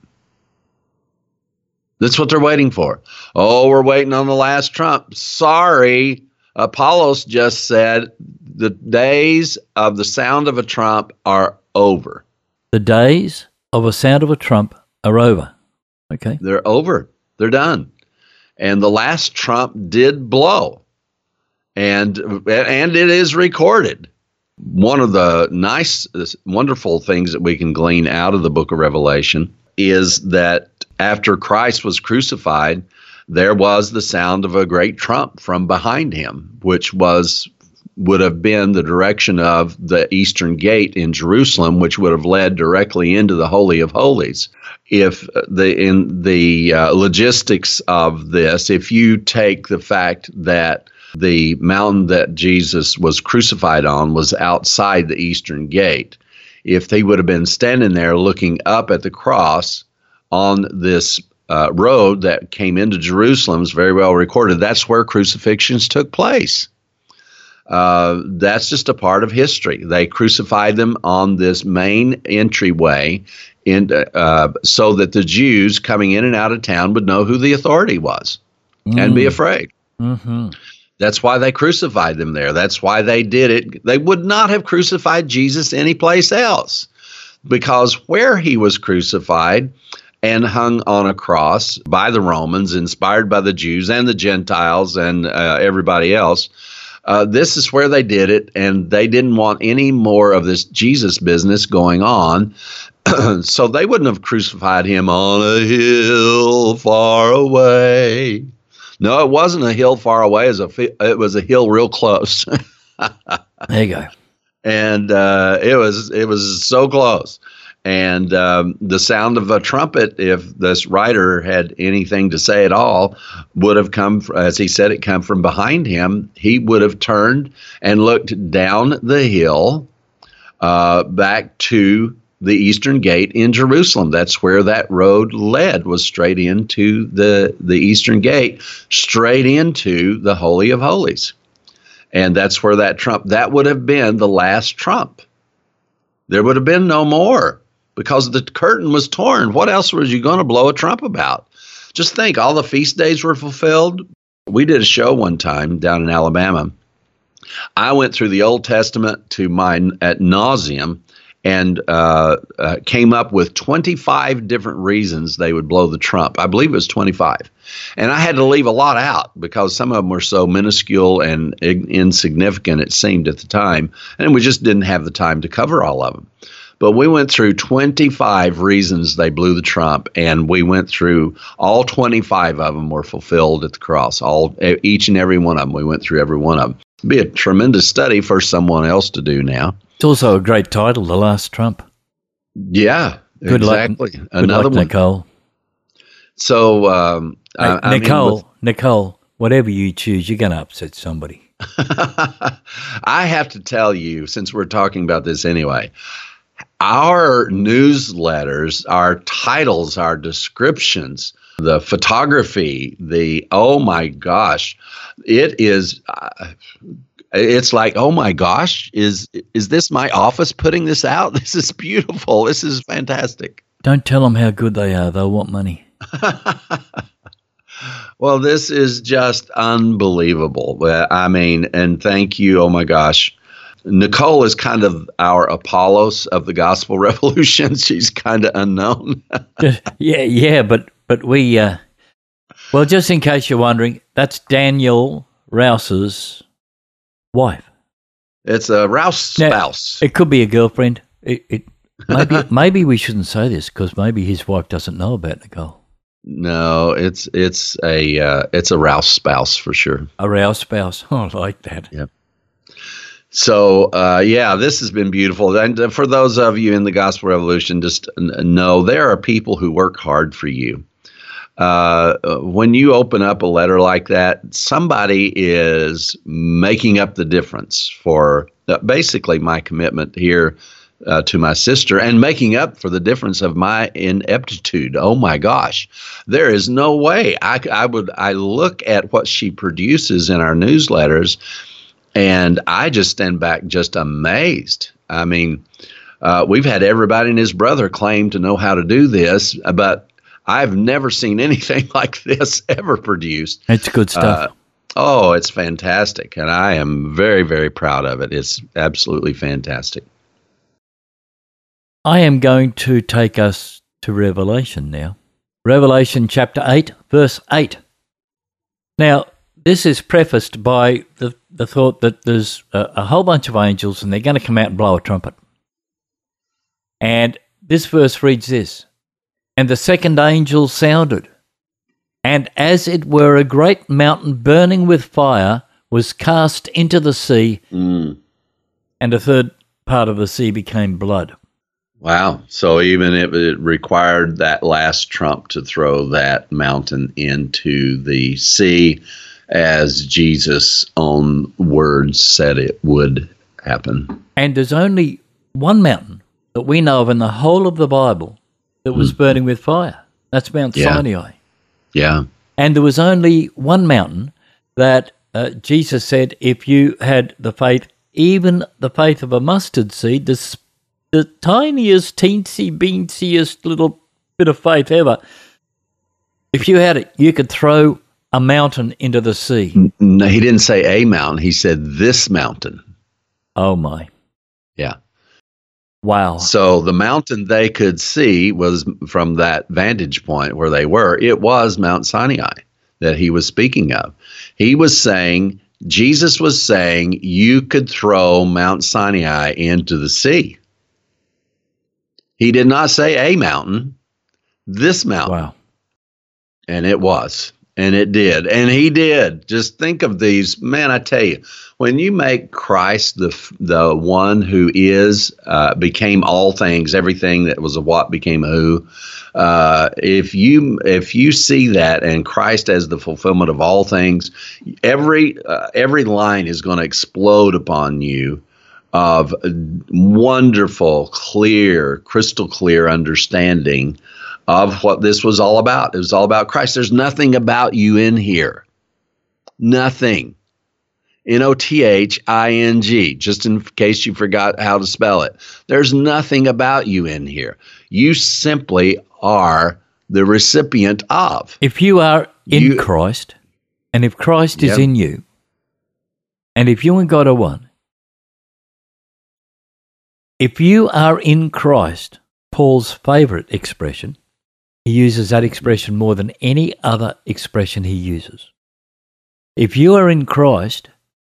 That's what they're waiting for. Oh, we're waiting on the last trump. Sorry, Apollos just said the days of the sound of a trump are over. The days of a sound of a trump are over. Okay. They're over. They're done. And the last trump did blow. And and it is recorded. One of the nice, wonderful things that we can glean out of the book of Revelation is that after Christ was crucified, there was the sound of a great trump from behind him, which was would have been the direction of the Eastern Gate in Jerusalem, which would have led directly into the Holy of Holies. If the in the uh, logistics of this, if you take the fact that the mountain that Jesus was crucified on was outside the Eastern Gate, if they would have been standing there looking up at the cross on this uh, road that came into Jerusalem, is very well recorded. That's where crucifixions took place. Uh, that's just a part of history. They crucified them on this main entryway in, uh, so that the Jews coming in and out of town would know who the authority was mm. and be afraid. Mm-hmm. That's why they crucified them there. That's why they did it. They would not have crucified Jesus anyplace else, because where he was crucified and hung on a cross by the Romans, inspired by the Jews and the Gentiles and uh, everybody else, Uh, this is where they did it, and they didn't want any more of this Jesus business going on. So they wouldn't have crucified him on a hill far away. No, it wasn't a hill far away. It was a, it was a hill real close. There you go. And uh, it was it was so close. And um, the sound of a trumpet, if this writer had anything to say at all, would have come, as he said, it come from behind him. He would have turned and looked down the hill uh, back to the Eastern Gate in Jerusalem. That's where that road led, was straight into the, the Eastern Gate, straight into the Holy of Holies. And that's where that trump, that would have been the last trump. There would have been no more, because the curtain was torn. What else was you going to blow a trump about? Just think, all the feast days were fulfilled. We did a show one time down in Alabama. I went through the Old Testament to mine ad nauseum and uh, uh, came up with twenty-five different reasons they would blow the trump. I believe it was twenty-five. And I had to leave a lot out because some of them were so minuscule and insignificant, it seemed at the time. And we just didn't have the time to cover all of them. But we went through twenty-five reasons they blew the trump, and we went through all twenty-five of them were fulfilled at the cross. All, each and every one of them, we went through every one of them. It'd be a tremendous study for someone else to do now. It's also a great title, The Last Trump. Yeah, good exactly. Luck, Another good luck, one. Nicole. So, um, hey, I, I Nicole, mean, with, Nicole, whatever you choose, you're going to upset somebody. I have to tell you, since we're talking about this anyway, our newsletters, our titles, our descriptions, the photography, the, oh my gosh, it is, uh, it's like, oh my gosh, is is this my office putting this out? This is beautiful. This is fantastic. Don't tell them how good they are. They'll want money. Well, this is just unbelievable. Uh, I mean, and thank you. Oh, my gosh. Nicole is kind of our Apollos of the Gospel Revolution. She's kind of unknown. yeah, yeah, but, but we, uh, well, just in case you're wondering, that's Daniel Rouse's wife. It's a Rouse spouse. Now, it could be a girlfriend. It, it maybe maybe we shouldn't say this because maybe his wife doesn't know about Nicole. No, it's it's a uh, it's a Rouse spouse for sure. A Rouse spouse. Oh, I like that. Yeah. So uh, yeah, this has been beautiful. And for those of you in the Gospel Revolution, just know there are people who work hard for you. Uh, when you open up a letter like that, somebody is making up the difference for uh, basically my commitment here uh, to my sister and making up for the difference of my ineptitude. Oh my gosh, there is no way I, I would, I look at what she produces in our newsletters and I just stand back just amazed. I mean, uh, we've had everybody and his brother claim to know how to do this, but I've never seen anything like this ever produced. It's good stuff. Uh, oh, it's fantastic. And I am very, very proud of it. It's absolutely fantastic. I am going to take us to Revelation now. Revelation chapter eight, verse eight. Now, this is prefaced by the, the thought that there's a, a whole bunch of angels and they're going to come out and blow a trumpet. And this verse reads this. And the second angel sounded, and as it were a great mountain burning with fire was cast into the sea, mm. and a third part of the sea became blood. Wow. So even if it required that last trump to throw that mountain into the sea, as Jesus' own words said it would happen. And there's only one mountain that we know of in the whole of the Bible that was burning with fire. That's Mount yeah. Sinai. Yeah. And there was only one mountain that uh, Jesus said, if you had the faith, even the faith of a mustard seed, the, the tiniest, teensy, beensiest little bit of faith ever, if you had it, you could throw a mountain into the sea. No, he didn't say a mountain. He said this mountain. Oh, my. Yeah. Wow. So the mountain they could see was from that vantage point where they were. It was Mount Sinai that he was speaking of. He was saying, Jesus was saying, you could throw Mount Sinai into the sea. He did not say a mountain, this mountain. Wow. And it was. And it did. And he did. Just think of these. Man, I tell you, when you make Christ the the one who is, uh, became all things, everything that was a what became a who, uh, if you if you see that and Christ as the fulfillment of all things, every uh, every line is going to explode upon you of wonderful, clear, crystal clear understanding of what this was all about. It was all about Christ. There's nothing about you in here. Nothing. N O T H I N G, just in case you forgot how to spell it. There's nothing about you in here. You simply are the recipient of. If you are in you, Christ, and if Christ is yep. in you, and if you and God are one, if you are in Christ, Paul's favorite expression, he uses that expression more than any other expression he uses. If you are in Christ,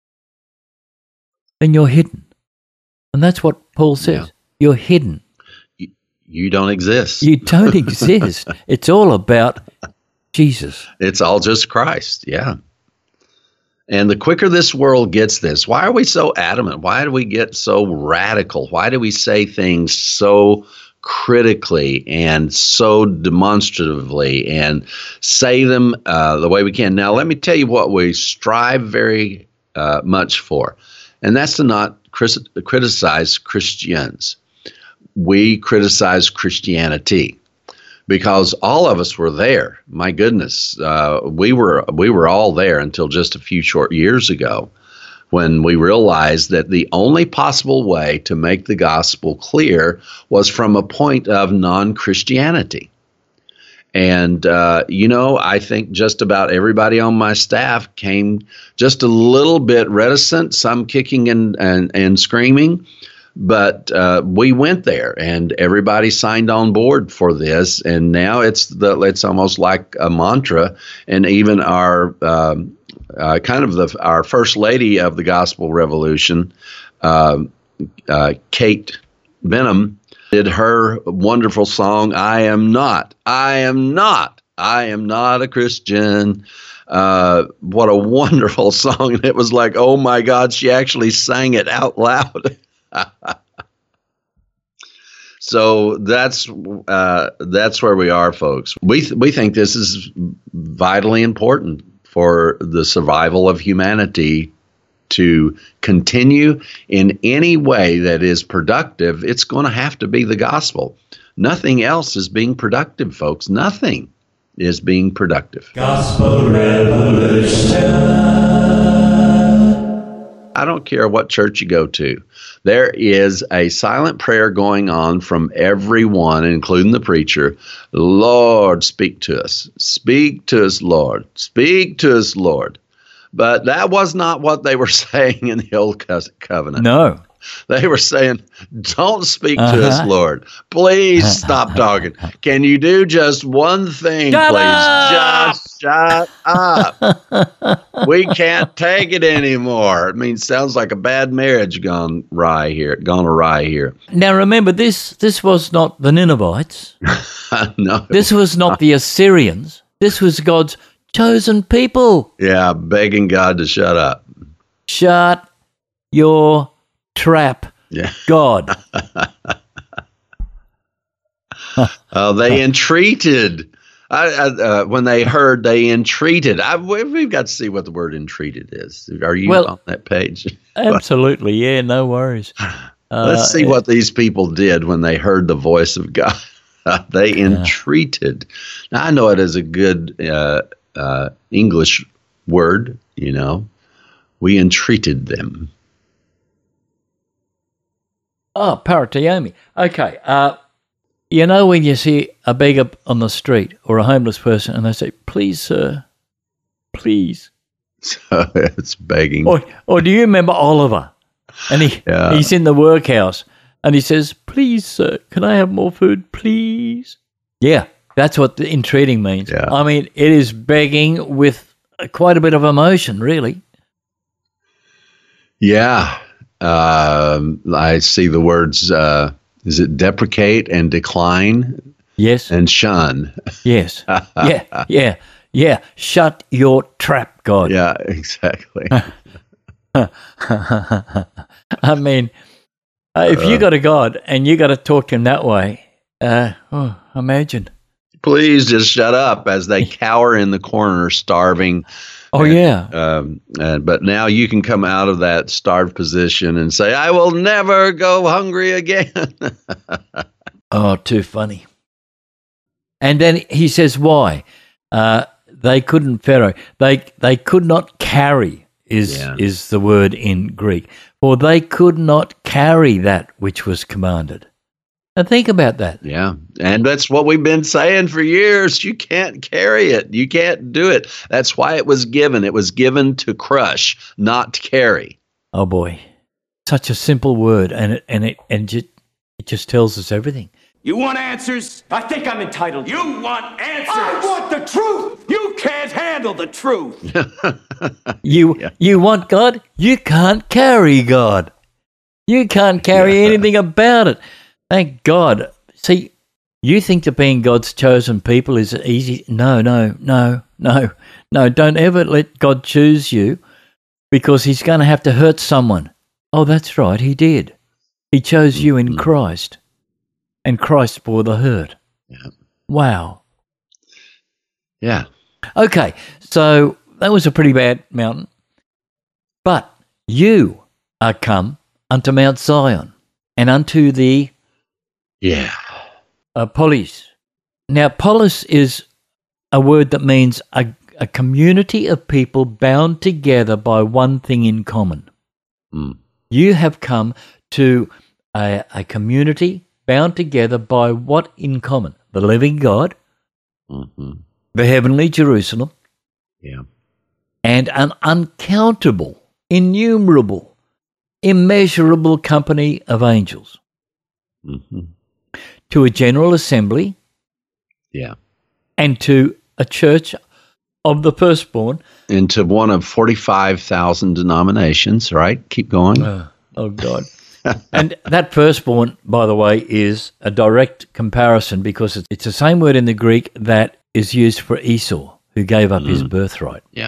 then you're hidden. And that's what Paul says. Yeah. You're hidden. You, you don't exist. You don't exist. It's all about Jesus. It's all just Christ, yeah. And the quicker this world gets this, why are we so adamant? Why do we get so radical? Why do we say things so critically and so demonstratively and say them uh, the way we can? Now, let me tell you what we strive very uh, much for, and that's to not crit- criticize Christians. We criticize Christianity because all of us were there. My goodness, uh, we were we were all there until just a few short years ago when we realized that the only possible way to make the gospel clear was from a point of non-Christianity. And, uh, you know, I think just about everybody on my staff came just a little bit reticent, some kicking and, and, and screaming. But uh, we went there, and everybody signed on board for this. And now it's the it's almost like a mantra. And even our um, uh, kind of the our first lady of the Gospel Revolution, uh, uh, Kate Benham, did her wonderful song, I am not, I am not, I am not a Christian. Uh, what a wonderful song. And it was like, oh my God, she actually sang it out loud. So that's uh, that's where we are, folks. We th- we think this is vitally important for the survival of humanity to continue in any way that is productive. It's going to have to be the gospel. Nothing else is being productive, folks. Nothing is being productive. Gospel Revolution. I don't care what church you go to. There is a silent prayer going on from everyone, including the preacher. Lord, speak to us. Speak to us, Lord. Speak to us, Lord. But that was not what they were saying in the Old Covenant. No. They were saying, don't speak uh-huh. to us, Lord. Please stop talking. Can you do just one thing, shut please? Up! Just shut up. We can't take it anymore. I mean, sounds like a bad marriage gone awry here. Gone awry here. Now, remember, this this was not the Ninevites. No. This was not the Assyrians. This was God's chosen people. Yeah, begging God to shut up. Shut your trap, yeah. God. Oh, they entreated. I, I, uh, when they heard, they entreated. I, we've got to see what the word entreated is. Are you well, on that page? Absolutely, yeah, no worries. Uh, Let's see what these people did when they heard the voice of God. They entreated. Now, I know it is a good uh, uh, English word, you know. We entreated them. Oh, paratiomi. Okay. Uh, you know when you see a beggar on the street or a homeless person and they say, please, sir, please. So it's begging. Or, or do you remember Oliver? And he yeah. he's in the workhouse and he says, please, sir, can I have more food, please? Yeah, that's what the entreating means. Yeah. I mean, it is begging with quite a bit of emotion, really. Yeah. Um, I see the words, uh, is it deprecate and decline? Yes. And shun. Yes. yeah, yeah, yeah. Shut your trap, God. Yeah, exactly. I mean, uh, if you got a God and you got to talk to him that way, uh, oh, imagine. Please just shut up as they cower in the corner starving. Oh, and, yeah. Um, and, but now you can come out of that starved position and say, I will never go hungry again. Oh, too funny. And then he says, why? Uh, they couldn't, Pharaoh, they they could not carry is Yeah. is the word in Greek. For they could not carry that which was commanded. Now think about that. Yeah. And that's what we've been saying for years. You can't carry it. You can't do it. That's why it was given. It was given to crush, not to carry. Oh boy. Such a simple word, and it and it and just, it just tells us everything. You want answers? I think I'm entitled. You want answers? I want the truth. You can't handle the truth. You Yeah. you want God? You can't carry God. You can't carry Yeah. anything about it. Thank God. See, you think that being God's chosen people is easy. No, no, no, no, no. Don't ever let God choose you because he's going to have to hurt someone. Oh, that's right, he did. He chose you in Mhm. Christ, and Christ bore the hurt. Yeah. Wow. Yeah. Okay, so that was a pretty bad mountain. But you are come unto Mount Zion and unto the Yeah. uh, polis. Now, polis is a word that means a, a community of people bound together by one thing in common. Mm. You have come to a, a community bound together by what in common? The living God, Mm-hmm. the heavenly Jerusalem, Yeah. and an uncountable, innumerable, immeasurable company of angels. Mm-hmm. To a general assembly Yeah. and to a church of the firstborn. Into one of forty-five thousand denominations, right? Keep going. Oh, oh God. And that firstborn, by the way, is a direct comparison because it's, it's the same word in the Greek that is used for Esau, who gave up mm. his birthright. Yeah.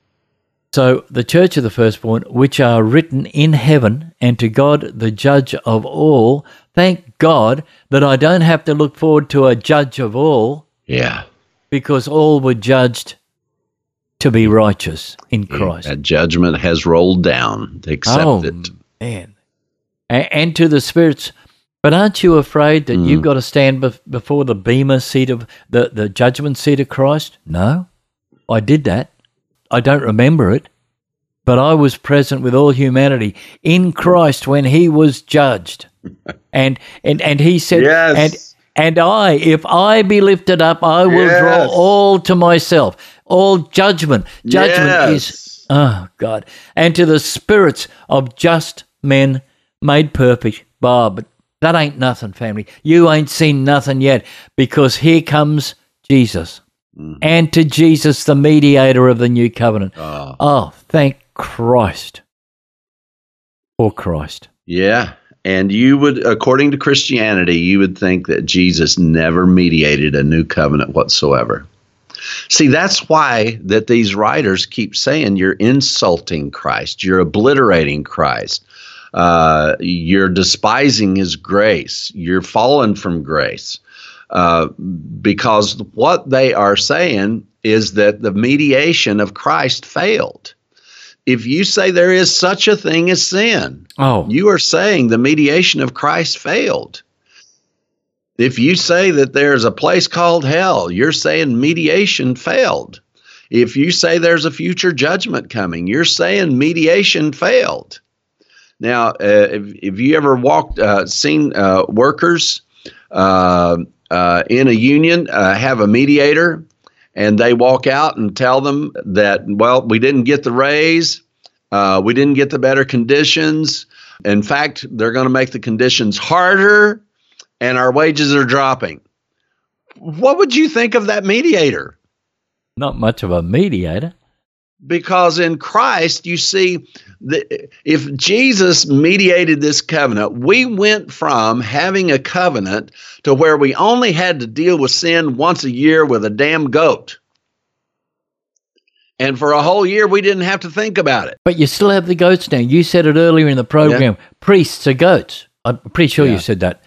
So the church of the firstborn, which are written in heaven, and to God, the judge of all. Thank God that I don't have to look forward to a judge of all. Yeah. Because all were judged to be righteous in Christ. That judgment has rolled down. They accept oh, it. Man. And, and to the spirits. But aren't you afraid that mm. you've got to stand bef- before the bema seat of the, the judgment seat of Christ? No, I did that. I don't remember it, but I was present with all humanity in Christ when he was judged. and, and, and he said, yes. and, and I, if I be lifted up, I will yes. draw all to myself. All judgment. Judgment yes. is, oh God. And to the spirits of just men made perfect. Bob, but that ain't nothing, family. You ain't seen nothing yet, because here comes Jesus. Mm. And to Jesus, the mediator of the new covenant. Oh, oh thank Christ. For Christ. Yeah. And you would, according to Christianity, you would think that Jesus never mediated a new covenant whatsoever. See, that's why that these writers keep saying you're insulting Christ, you're obliterating Christ, uh, you're despising his grace, you're fallen from grace, uh, because what they are saying is that the mediation of Christ failed. If you say there is such a thing as sin, oh. you are saying the mediation of Christ failed. If you say that there's a place called hell, you're saying mediation failed. If you say there's a future judgment coming, you're saying mediation failed. Now, uh, if, if you ever walked, uh, seen uh, workers uh, uh, in a union uh, have a mediator, and they walk out and tell them that, well, we didn't get the raise, uh, we didn't get the better conditions. In fact, they're going to make the conditions harder, and our wages are dropping. What would you think of that mediator? Not much of a mediator. Because in Christ, you see, the, if Jesus mediated this covenant, we went from having a covenant to where we only had to deal with sin once a year with a damn goat. And for a whole year, we didn't have to think about it. But you still have the goats now. You said it earlier in the program. Yeah. Priests are goats. I'm pretty sure yeah. you said that.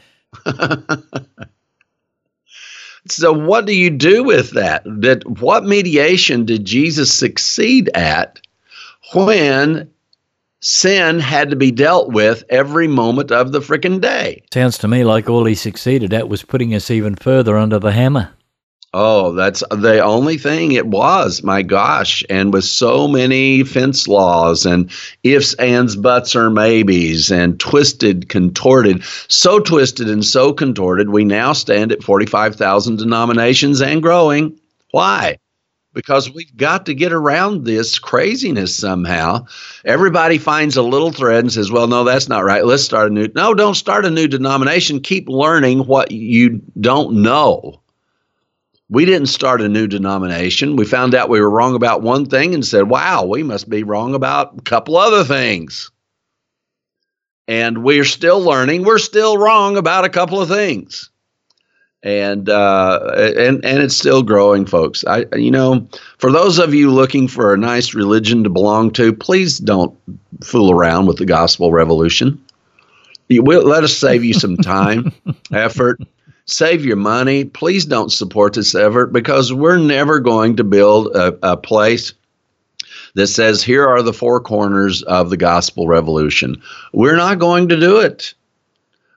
So what do you do with that? That what mediation did Jesus succeed at when sin had to be dealt with every moment of the frickin' day? Sounds to me like all he succeeded at was putting us even further under the hammer. Oh, that's the only thing it was, my gosh. And with so many fence laws and ifs, ands, buts, or maybes, and twisted, contorted, so twisted and so contorted, we now stand at forty-five thousand denominations and growing. Why? Because we've got to get around this craziness somehow. Everybody finds a little thread and says, well, no, that's not right. Let's start a new. No, don't start a new denomination. Keep learning what you don't know. We didn't start a new denomination. We found out we were wrong about one thing and said, wow, we must be wrong about a couple other things. And we're still learning. We're still wrong about a couple of things. And uh, and and it's still growing, folks. I, you know, for those of you looking for a nice religion to belong to, please don't fool around with the gospel revolution. You will, let us save you some time, effort. Save your money. Please don't support this effort, because we're never going to build a, a place that says, here are the four corners of the gospel revolution. We're not going to do it.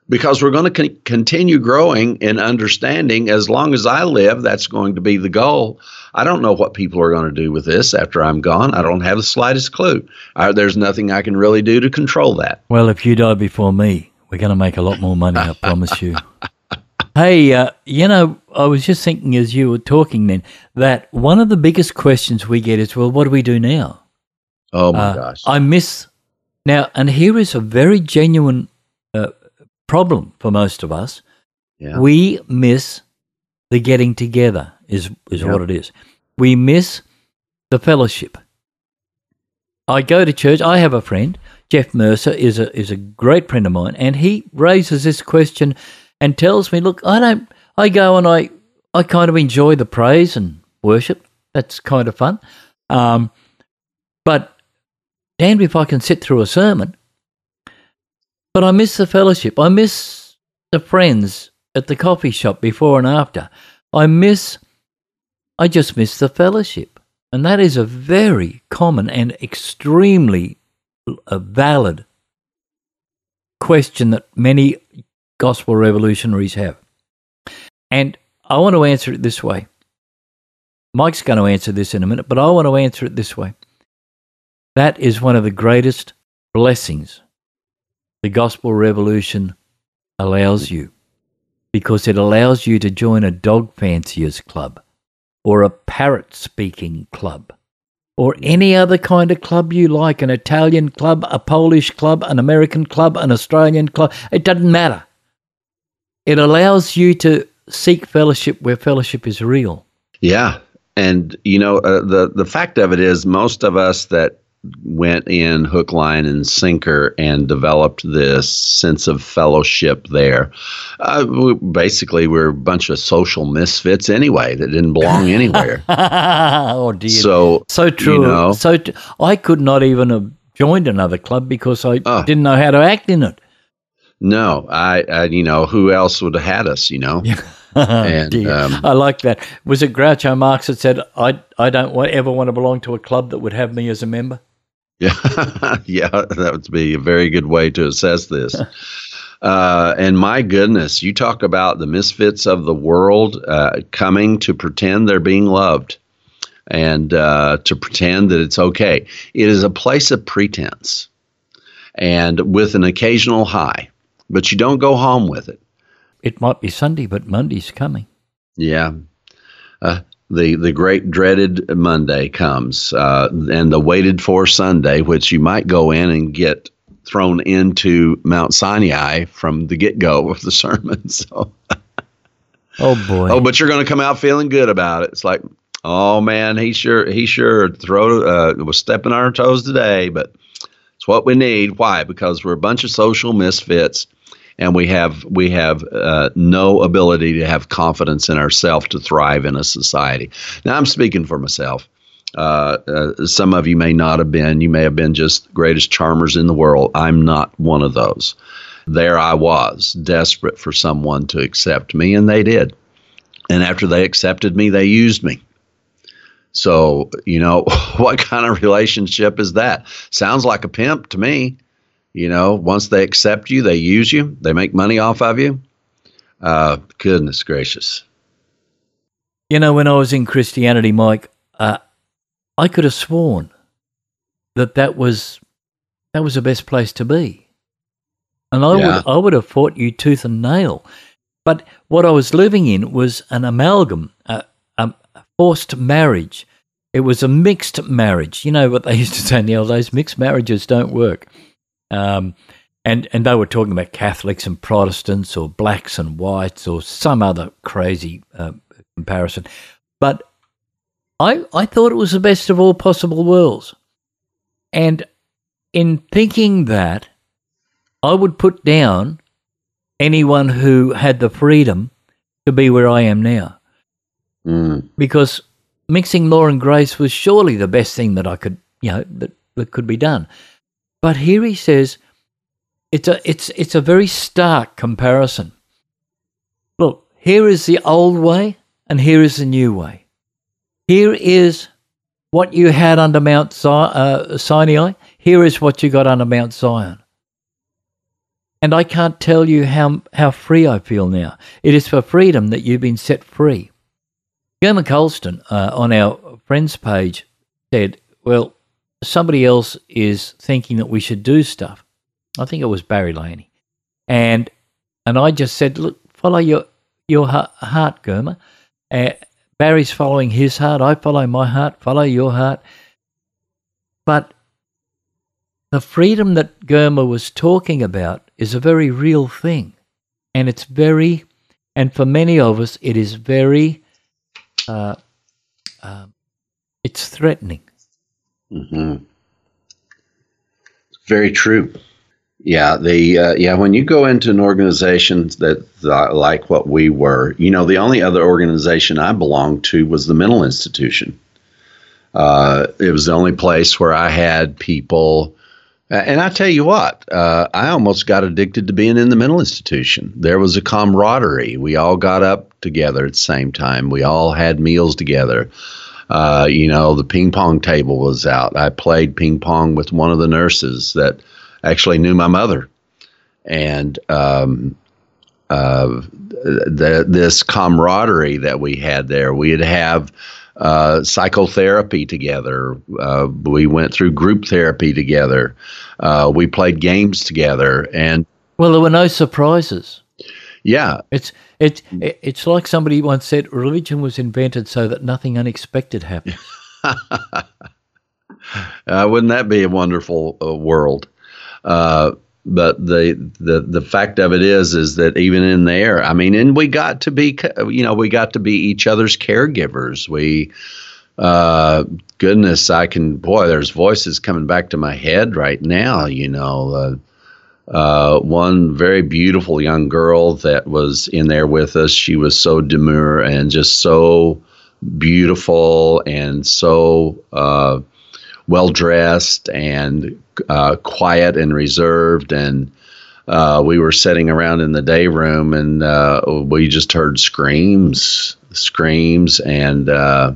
because we're going to con- continue growing in understanding. As long as I live, that's going to be the goal. I don't know what people are going to do with this after I'm gone. I don't have the slightest clue. I, there's nothing I can really do to control that. Well, if you die before me, we're going to make a lot more money, I promise you. Hey, uh, you know, I was just thinking as you were talking then that one of the biggest questions we get is, well, what do we do now? Oh, my uh, gosh. I miss now, and here is a very genuine uh, problem for most of us. Yeah. We miss the getting together is, is Yeah. what it is. We miss the fellowship. I go to church. I have a friend, Jeff Mercer is a is a great friend of mine, and he raises this question and tells me, look, I don't, I go and I, I kind of enjoy the praise and worship. That's kind of fun. Um, but damned if I can sit through a sermon. But I miss the fellowship. I miss the friends at the coffee shop before and after. I miss, I just miss the fellowship. And that is a very common and extremely uh, valid question that many gospel revolutionaries have. And I want to answer it this way. Mike's going to answer this in a minute, but I want to answer it this way. That is one of the greatest blessings the gospel revolution allows you, because it allows you to join a dog fanciers club or a parrot speaking club or any other kind of club you like, an Italian club, a Polish club, an American club, an Australian club. It doesn't matter. It allows you to seek fellowship where fellowship is real. Yeah. And, you know, uh, the, the fact of it is most of us that went in hook, line, and sinker and developed this sense of fellowship there, uh, we, basically we're a bunch of social misfits anyway that didn't belong anywhere. Oh, dear. So, so true. You know, so t- I could not even have joined another club because I uh, didn't know how to act in it. No, I, I, you know, who else would have had us, you know? and um, I like that. Was it Groucho Marx that said, I, I don't want, ever want to belong to a club that would have me as a member? Yeah, yeah, that would be a very good way to assess this. uh, and my goodness, you talk about the misfits of the world uh, coming to pretend they're being loved and uh, to pretend that it's okay. It is a place of pretense and with an occasional high, but you don't go home with it. It might be Sunday, but Monday's coming. Yeah. Uh, The the great dreaded Monday comes, uh, and the waited for Sunday, which you might go in and get thrown into Mount Sinai from the get go of the sermon. So, oh boy! Oh, but you're going to come out feeling good about it. It's like, oh man, he sure he sure throw uh, was stepping on our toes today, but it's what we need. Why? Because we're a bunch of social misfits. And we have we have uh, no ability to have confidence in ourselves to thrive in a society. Now, I'm speaking for myself. Uh, uh, some of you may not have been. You may have been just greatest charmers in the world. I'm not one of those. There I was, desperate for someone to accept me, and they did. And after they accepted me, they used me. So, you know, what kind of relationship is that? Sounds like a pimp to me. You know, once they accept you, they use you, they make money off of you. Uh, goodness gracious. You know, when I was in Christianity, Mike, uh, I could have sworn that that was that was the best place to be, and I Yeah. would I would have fought you tooth and nail. But what I was living in was an amalgam, a, a forced marriage. It was a mixed marriage. You know what they used to say in the old days: mixed marriages don't work. Um, and, and they were talking about Catholics and Protestants or blacks and whites or some other crazy uh, comparison. But I I thought it was the best of all possible worlds. And in thinking that, I would put down anyone who had the freedom to be where I am now. Mm. Because mixing law and grace was surely the best thing that I could, you know, that, that could be done. But here he says, it's a it's it's a very stark comparison. Look, here is the old way, and here is the new way. Here is what you had under Mount Si- uh, Sinai. Here is what you got under Mount Zion. And I can't tell you how how free I feel now. It is for freedom that you've been set free. Germa Colston uh, on our friends page said, well, somebody else is thinking that we should do stuff. I think it was Barry Laney. And and I just said, look, follow your, your heart, Germa. Uh, Barry's following his heart. I follow my heart. Follow your heart. But the freedom that Germa was talking about is a very real thing. And it's very, and for many of us, it is very, uh, uh, it's threatening. Mm-hmm. Very true. Yeah, the uh, yeah. When you go into an organization that uh, like what we were, you know, the only other organization I belonged to was the mental institution. Uh, it was the only place where I had people, and I tell you what, uh, I almost got addicted to being in the mental institution. There was a camaraderie. We all got up together at the same time. We all had meals together. Uh, you know, the ping pong table was out. I played ping pong with one of the nurses that actually knew my mother. And um, uh, the, this camaraderie that we had there, we'd have uh, psychotherapy together. Uh, we went through group therapy together. Uh, we played games together. And well, there were no surprises. Yeah. It's it's it's like somebody once said, religion was invented so that nothing unexpected happened. uh, wouldn't that be a wonderful uh, world? Uh, but the, the the fact of it is, is that even in there, I mean, and we got to be, you know, we got to be each other's caregivers. We, uh, goodness, I can, boy, there's voices coming back to my head right now, you know, uh, Uh, one very beautiful young girl that was in there with us. She was so demure and just so beautiful and so uh, well dressed and uh, quiet and reserved. And uh, we were sitting around in the day room, and uh, we just heard screams, screams, and uh,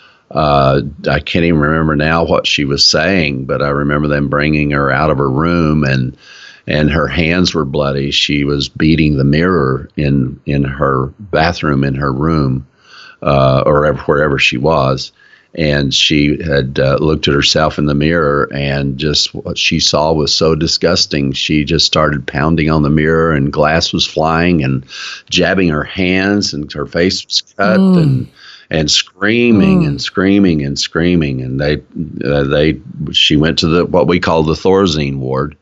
uh, I can't even remember now what she was saying, but I remember them bringing her out of her room, and. And her hands were bloody. She was beating the mirror in in her bathroom in her room, uh, or wherever she was. And she had uh, looked at herself in the mirror, and just what she saw was so disgusting. She just started pounding on the mirror, and glass was flying, and jabbing her hands, and her face was cut, mm. and and screaming mm. and screaming and screaming. And they uh, they she went to the what we call the Thorazine ward.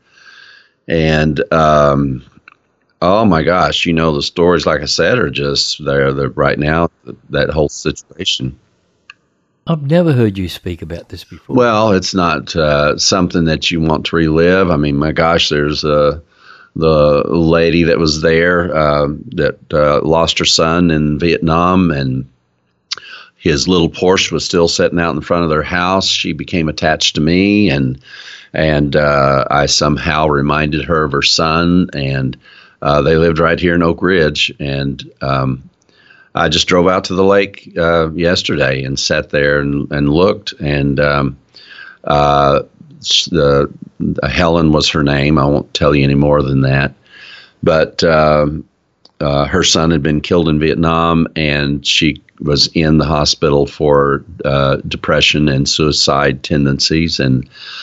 And, um, oh my gosh, you know, the stories, like I said, are just there they're right now, that whole situation. I've never heard you speak about this before. Well, it's not uh, something that you want to relive. I mean, my gosh, there's uh, the lady that was there uh, that uh, lost her son in Vietnam, and his little Porsche was still sitting out in front of their house. She became attached to me, and And uh, I somehow reminded her of her son, and uh, they lived right here in Oak Ridge. And um, I just drove out to the lake uh, yesterday and sat there and, and looked. And um, uh, the, Helen was her name. I won't tell you any more than that. But um, uh, her son had been killed in Vietnam, and she was in the hospital for uh, depression and suicide tendencies. And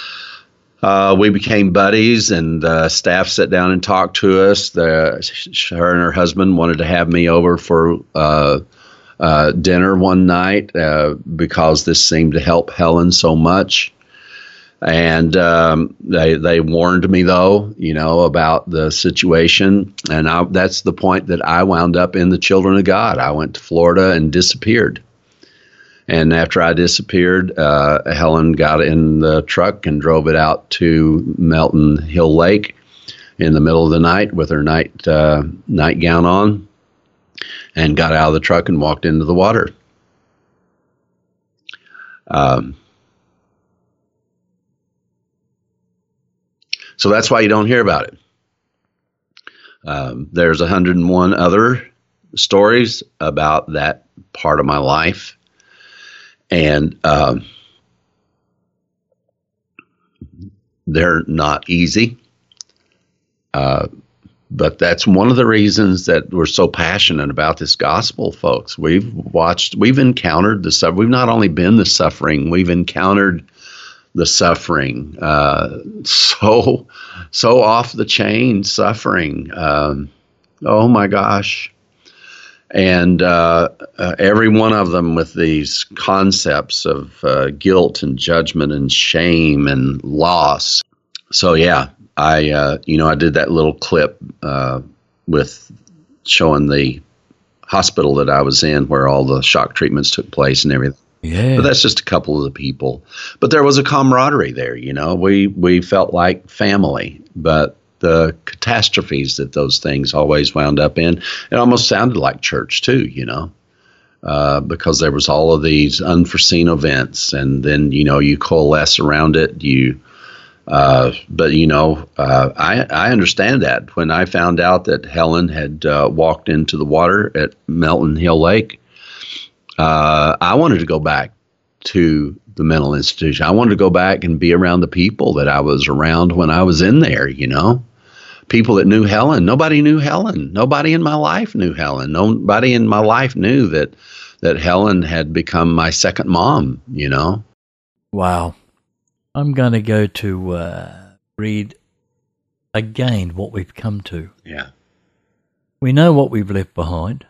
Uh, we became buddies, and the staff sat down and talked to us. The, her and her husband wanted to have me over for uh, uh, dinner one night uh, because this seemed to help Helen so much. And um, they they warned me, though, you know, about the situation. And I, that's the point that I wound up in the Children of God. I went to Florida and disappeared. And after I disappeared, uh, Helen got in the truck and drove it out to Melton Hill Lake in the middle of the night with her night uh, nightgown on, and got out of the truck and walked into the water. Um, so that's why you don't hear about it. Um, there's one hundred one other stories about that part of my life. And um, they're not easy. Uh, but that's one of the reasons that we're so passionate about this gospel, folks. We've watched, we've encountered the suffering. We've not only been the suffering, we've encountered the suffering, uh, so, so off the chain suffering. Um, oh my gosh. And uh, uh, every one of them with these concepts of uh, guilt and judgment and shame and loss. So yeah, I uh, you know I did that little clip uh, with showing the hospital that I was in where all the shock treatments took place and everything. Yeah. But that's just a couple of the people. But there was a camaraderie there. You know, we we felt like family. But the catastrophes that those things always wound up in, it almost sounded like church too, you know, uh, because there was all of these unforeseen events, and then, you know, you coalesce around it. You, uh, but you know, uh, I, I understand that. When I found out that Helen had uh, walked into the water at Melton Hill Lake, uh, I wanted to go back to the mental institution. I wanted to go back and be around the people that I was around when I was in there, you know, people that knew Helen. Nobody knew Helen. Nobody in my life knew Helen. Nobody in my life knew that, that Helen had become my second mom, you know. Wow. I'm going to go to uh, read again what we've come to. Yeah. We know what we've left behind.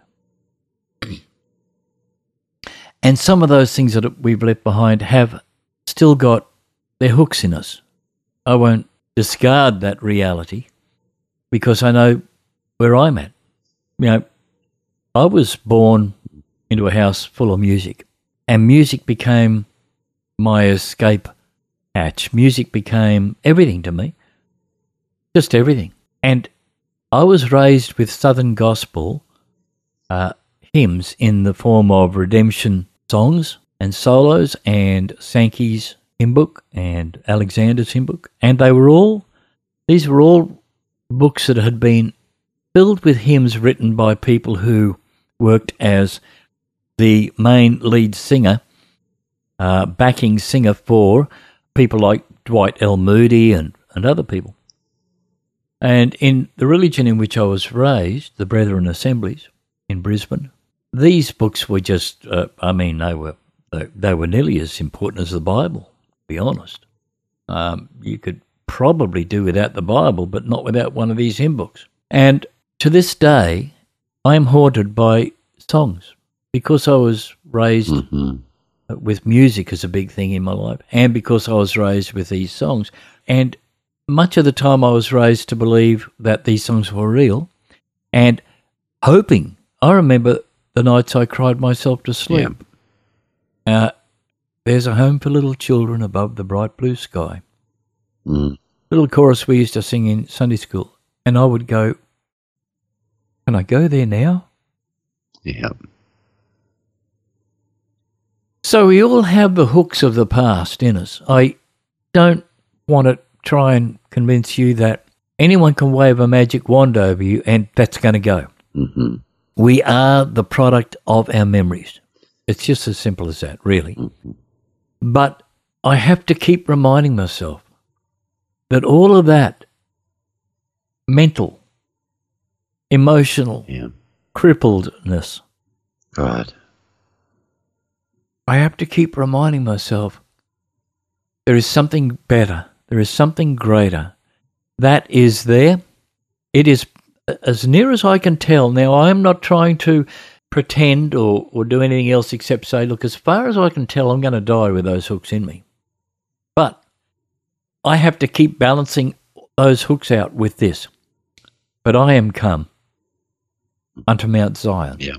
And some of those things that we've left behind have still got their hooks in us. I won't discard that reality because I know where I'm at. You know, I was born into a house full of music, and music became my escape hatch. Music became everything to me, just everything. And I was raised with Southern gospel uh, hymns in the form of redemption songs and solos and Sankey's hymn book and Alexander's hymn book. And they were all, these were all books that had been filled with hymns written by people who worked as the main lead singer, uh, backing singer for people like Dwight L. Moody and, and other people. And in the religion in which I was raised, the Brethren Assemblies in Brisbane, these books were just, uh, I mean, they were they, they were nearly as important as the Bible, to be honest. Um, you could probably do without the Bible, but not without one of these hymn books. And to this day, I am haunted by songs because I was raised mm-hmm. with music as a big thing in my life, and because I was raised with these songs. And much of the time I was raised to believe that these songs were real and hoping. I remember the nights I cried myself to sleep. Yeah. Uh, there's a home for little children above the bright blue sky. Mm. Little chorus we used to sing in Sunday school. And I would go, can I go there now? Yeah. So we all have the hooks of the past in us. I don't want to try and convince you that anyone can wave a magic wand over you and that's going to go. Mm-hmm. We are the product of our memories. It's just as simple as that, really. Mm-hmm. But I have to keep reminding myself that all of that mental, emotional, yeah. crippledness, God, I have to keep reminding myself there is something better, there is something greater that is there. It is as near as I can tell. Now, I am not trying to pretend or, or do anything else except say, look, as far as I can tell, I'm going to die with those hooks in me. But I have to keep balancing those hooks out with this. But I am come unto Mount Zion. Yeah.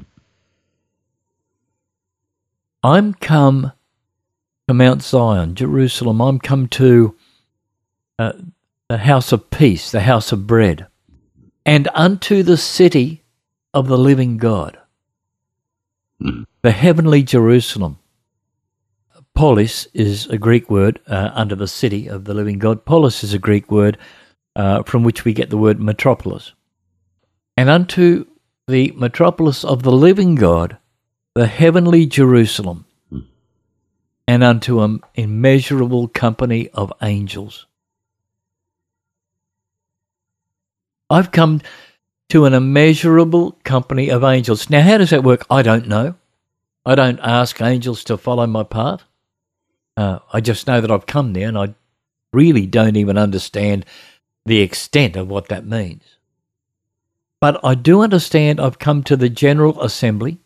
I'm come to Mount Zion, Jerusalem. I'm come to uh, the house of peace, the house of bread, and unto the city of the living God, mm. the heavenly Jerusalem. Polis is a Greek word uh, under the city of the living God. Polis is a Greek word uh, from which we get the word metropolis. And unto the metropolis of the living God, the heavenly Jerusalem, mm. and unto an immeasurable company of angels. I've come to an immeasurable company of angels. Now, how does that work? I don't know. I don't ask angels to follow my path. Uh, I just know that I've come there, and I really don't even understand the extent of what that means. But I do understand I've come to the General Assembly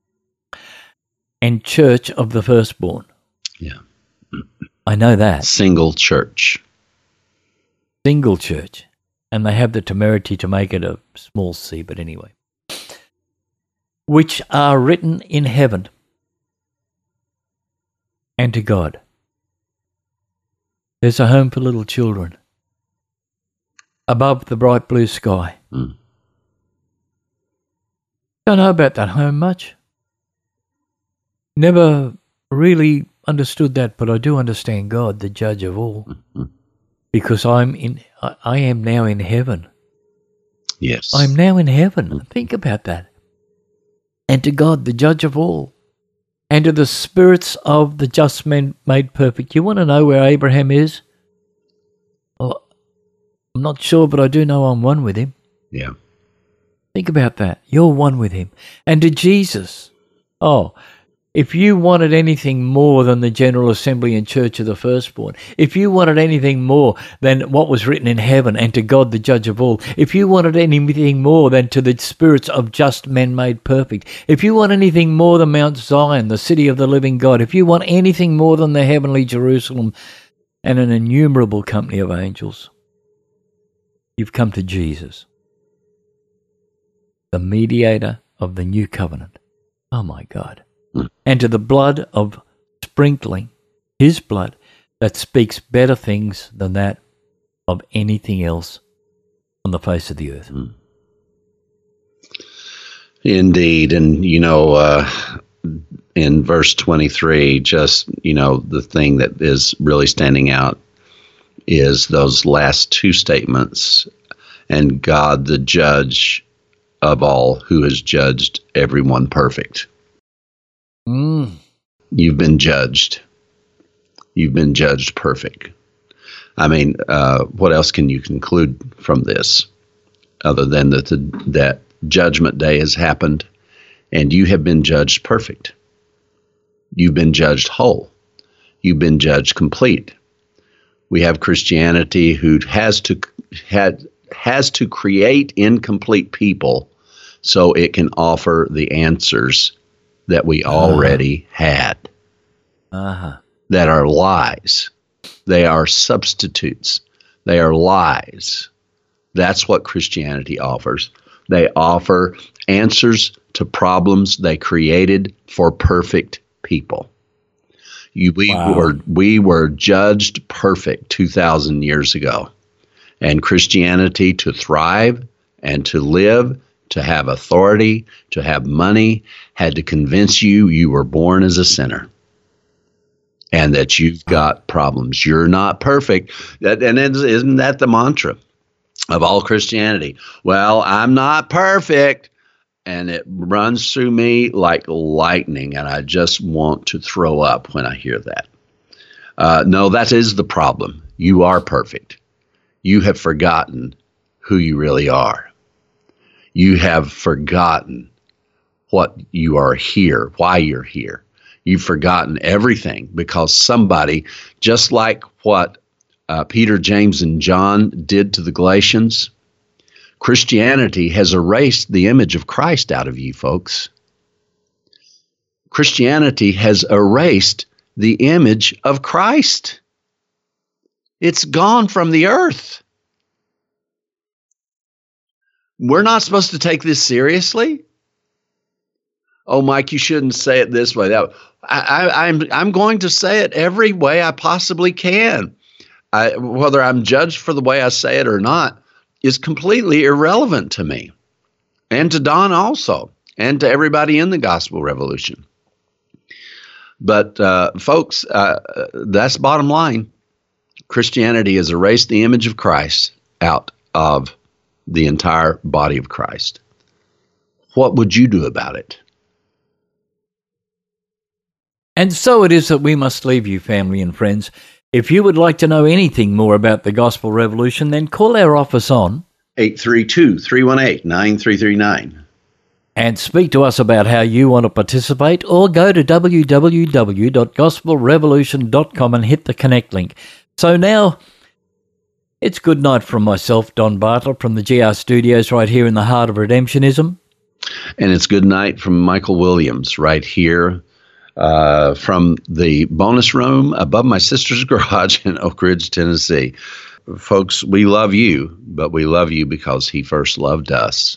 and Church of the Firstborn. Yeah. I know that. Single church. Single church. And they have the temerity to make it a small c, but anyway. Which are written in heaven and to God. There's a home for little children above the bright blue sky. Mm. Don't know about that home much. Never really understood that, but I do understand God, the judge of all, Mm-hmm. because I'm in. I, I am now in heaven. Yes. I'm now in heaven. Think about that. And to God, the judge of all, and to the spirits of the just men made perfect. You want to know where Abraham is? Well, I'm not sure, but I do know I'm one with him. Yeah. Think about that. You're one with him. And to Jesus, oh, if you wanted anything more than the General Assembly and Church of the Firstborn, if you wanted anything more than what was written in heaven and to God the judge of all, if you wanted anything more than to the spirits of just men made perfect, if you want anything more than Mount Zion, the city of the living God, if you want anything more than the heavenly Jerusalem and an innumerable company of angels, you've come to Jesus, the mediator of the new covenant. Oh my God. And to the blood of sprinkling, his blood, that speaks better things than that of anything else on the face of the earth. Mm. Indeed. And, you know, uh, in verse twenty-three, just, you know, the thing that is really standing out is those last two statements, and God, the judge of all, who has judged everyone perfect. Mm. You've been judged. You've been judged perfect. I mean, uh, what else can you conclude from this other than that the, that judgment day has happened and you have been judged perfect? You've been judged whole. You've been judged complete. We have Christianity who has to had has to create incomplete people so it can offer the answers that we already uh-huh. had, uh-huh. that are lies. They are substitutes. They are lies. That's what Christianity offers. They offer answers to problems they created for perfect people. You, we wow. were we were judged perfect two thousand years ago, and Christianity, to thrive and to live, to have authority, to have money, had to convince you you were born as a sinner and that you've got problems. You're not perfect. That, and isn't that the mantra of all Christianity? Well, I'm not perfect. And it runs through me like lightning, and I just want to throw up when I hear that. Uh, no, that is the problem. You are perfect. You have forgotten who you really are. You have forgotten what you are here, why you're here. You've forgotten everything because somebody, just like what uh, Peter, James, and John did to the Galatians, Christianity has erased the image of Christ out of you, folks. Christianity has erased the image of Christ. It's gone from the earth. We're not supposed to take this seriously. Oh, Mike, you shouldn't say it this way. That I, I, I'm I'm going to say it every way I possibly can. I, whether I'm judged for the way I say it or not is completely irrelevant to me, and to Don also, and to everybody in the Gospel Revolution. But uh, folks, uh, that's bottom line. Christianity has erased the image of Christ out of the entire body of Christ. What would you do about it? And so it is that we must leave you, family and friends. If you would like to know anything more about the Gospel Revolution, then call our office on eight three two, three one eight, nine three three nine. And speak to us about how you want to participate, or go to w w w dot gospel revolution dot com and hit the connect link. So now, it's good night from myself, Don Bartlett, from the G R Studios right here in the heart of Redemptionism. And it's good night from Michael Williams right here uh, from the bonus room above my sister's garage in Oak Ridge, Tennessee. Folks, we love you, but we love you because he first loved us.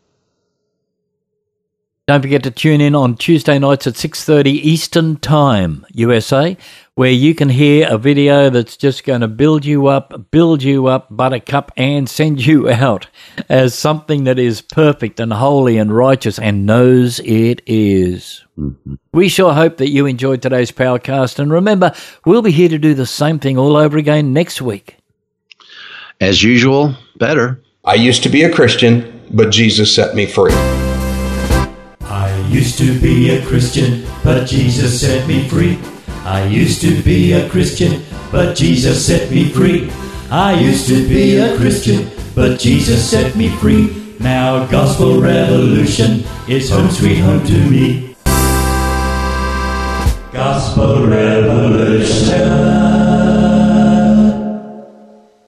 Don't forget to tune in on Tuesday nights at six thirty Eastern Time, U S A, where you can hear a video that's just going to build you up, build you up, buttercup, and send you out as something that is perfect and holy and righteous and knows it is. Mm-hmm. We sure hope that you enjoyed today's Powercast, and remember, we'll be here to do the same thing all over again next week. As usual, better. I used to be a Christian, but Jesus set me free. I used to be a Christian, but Jesus set me free. I used to be a Christian, but Jesus set me free. I used to be a Christian, but Jesus set me free. Now Gospel Revolution is home sweet home to me. Gospel Revolution.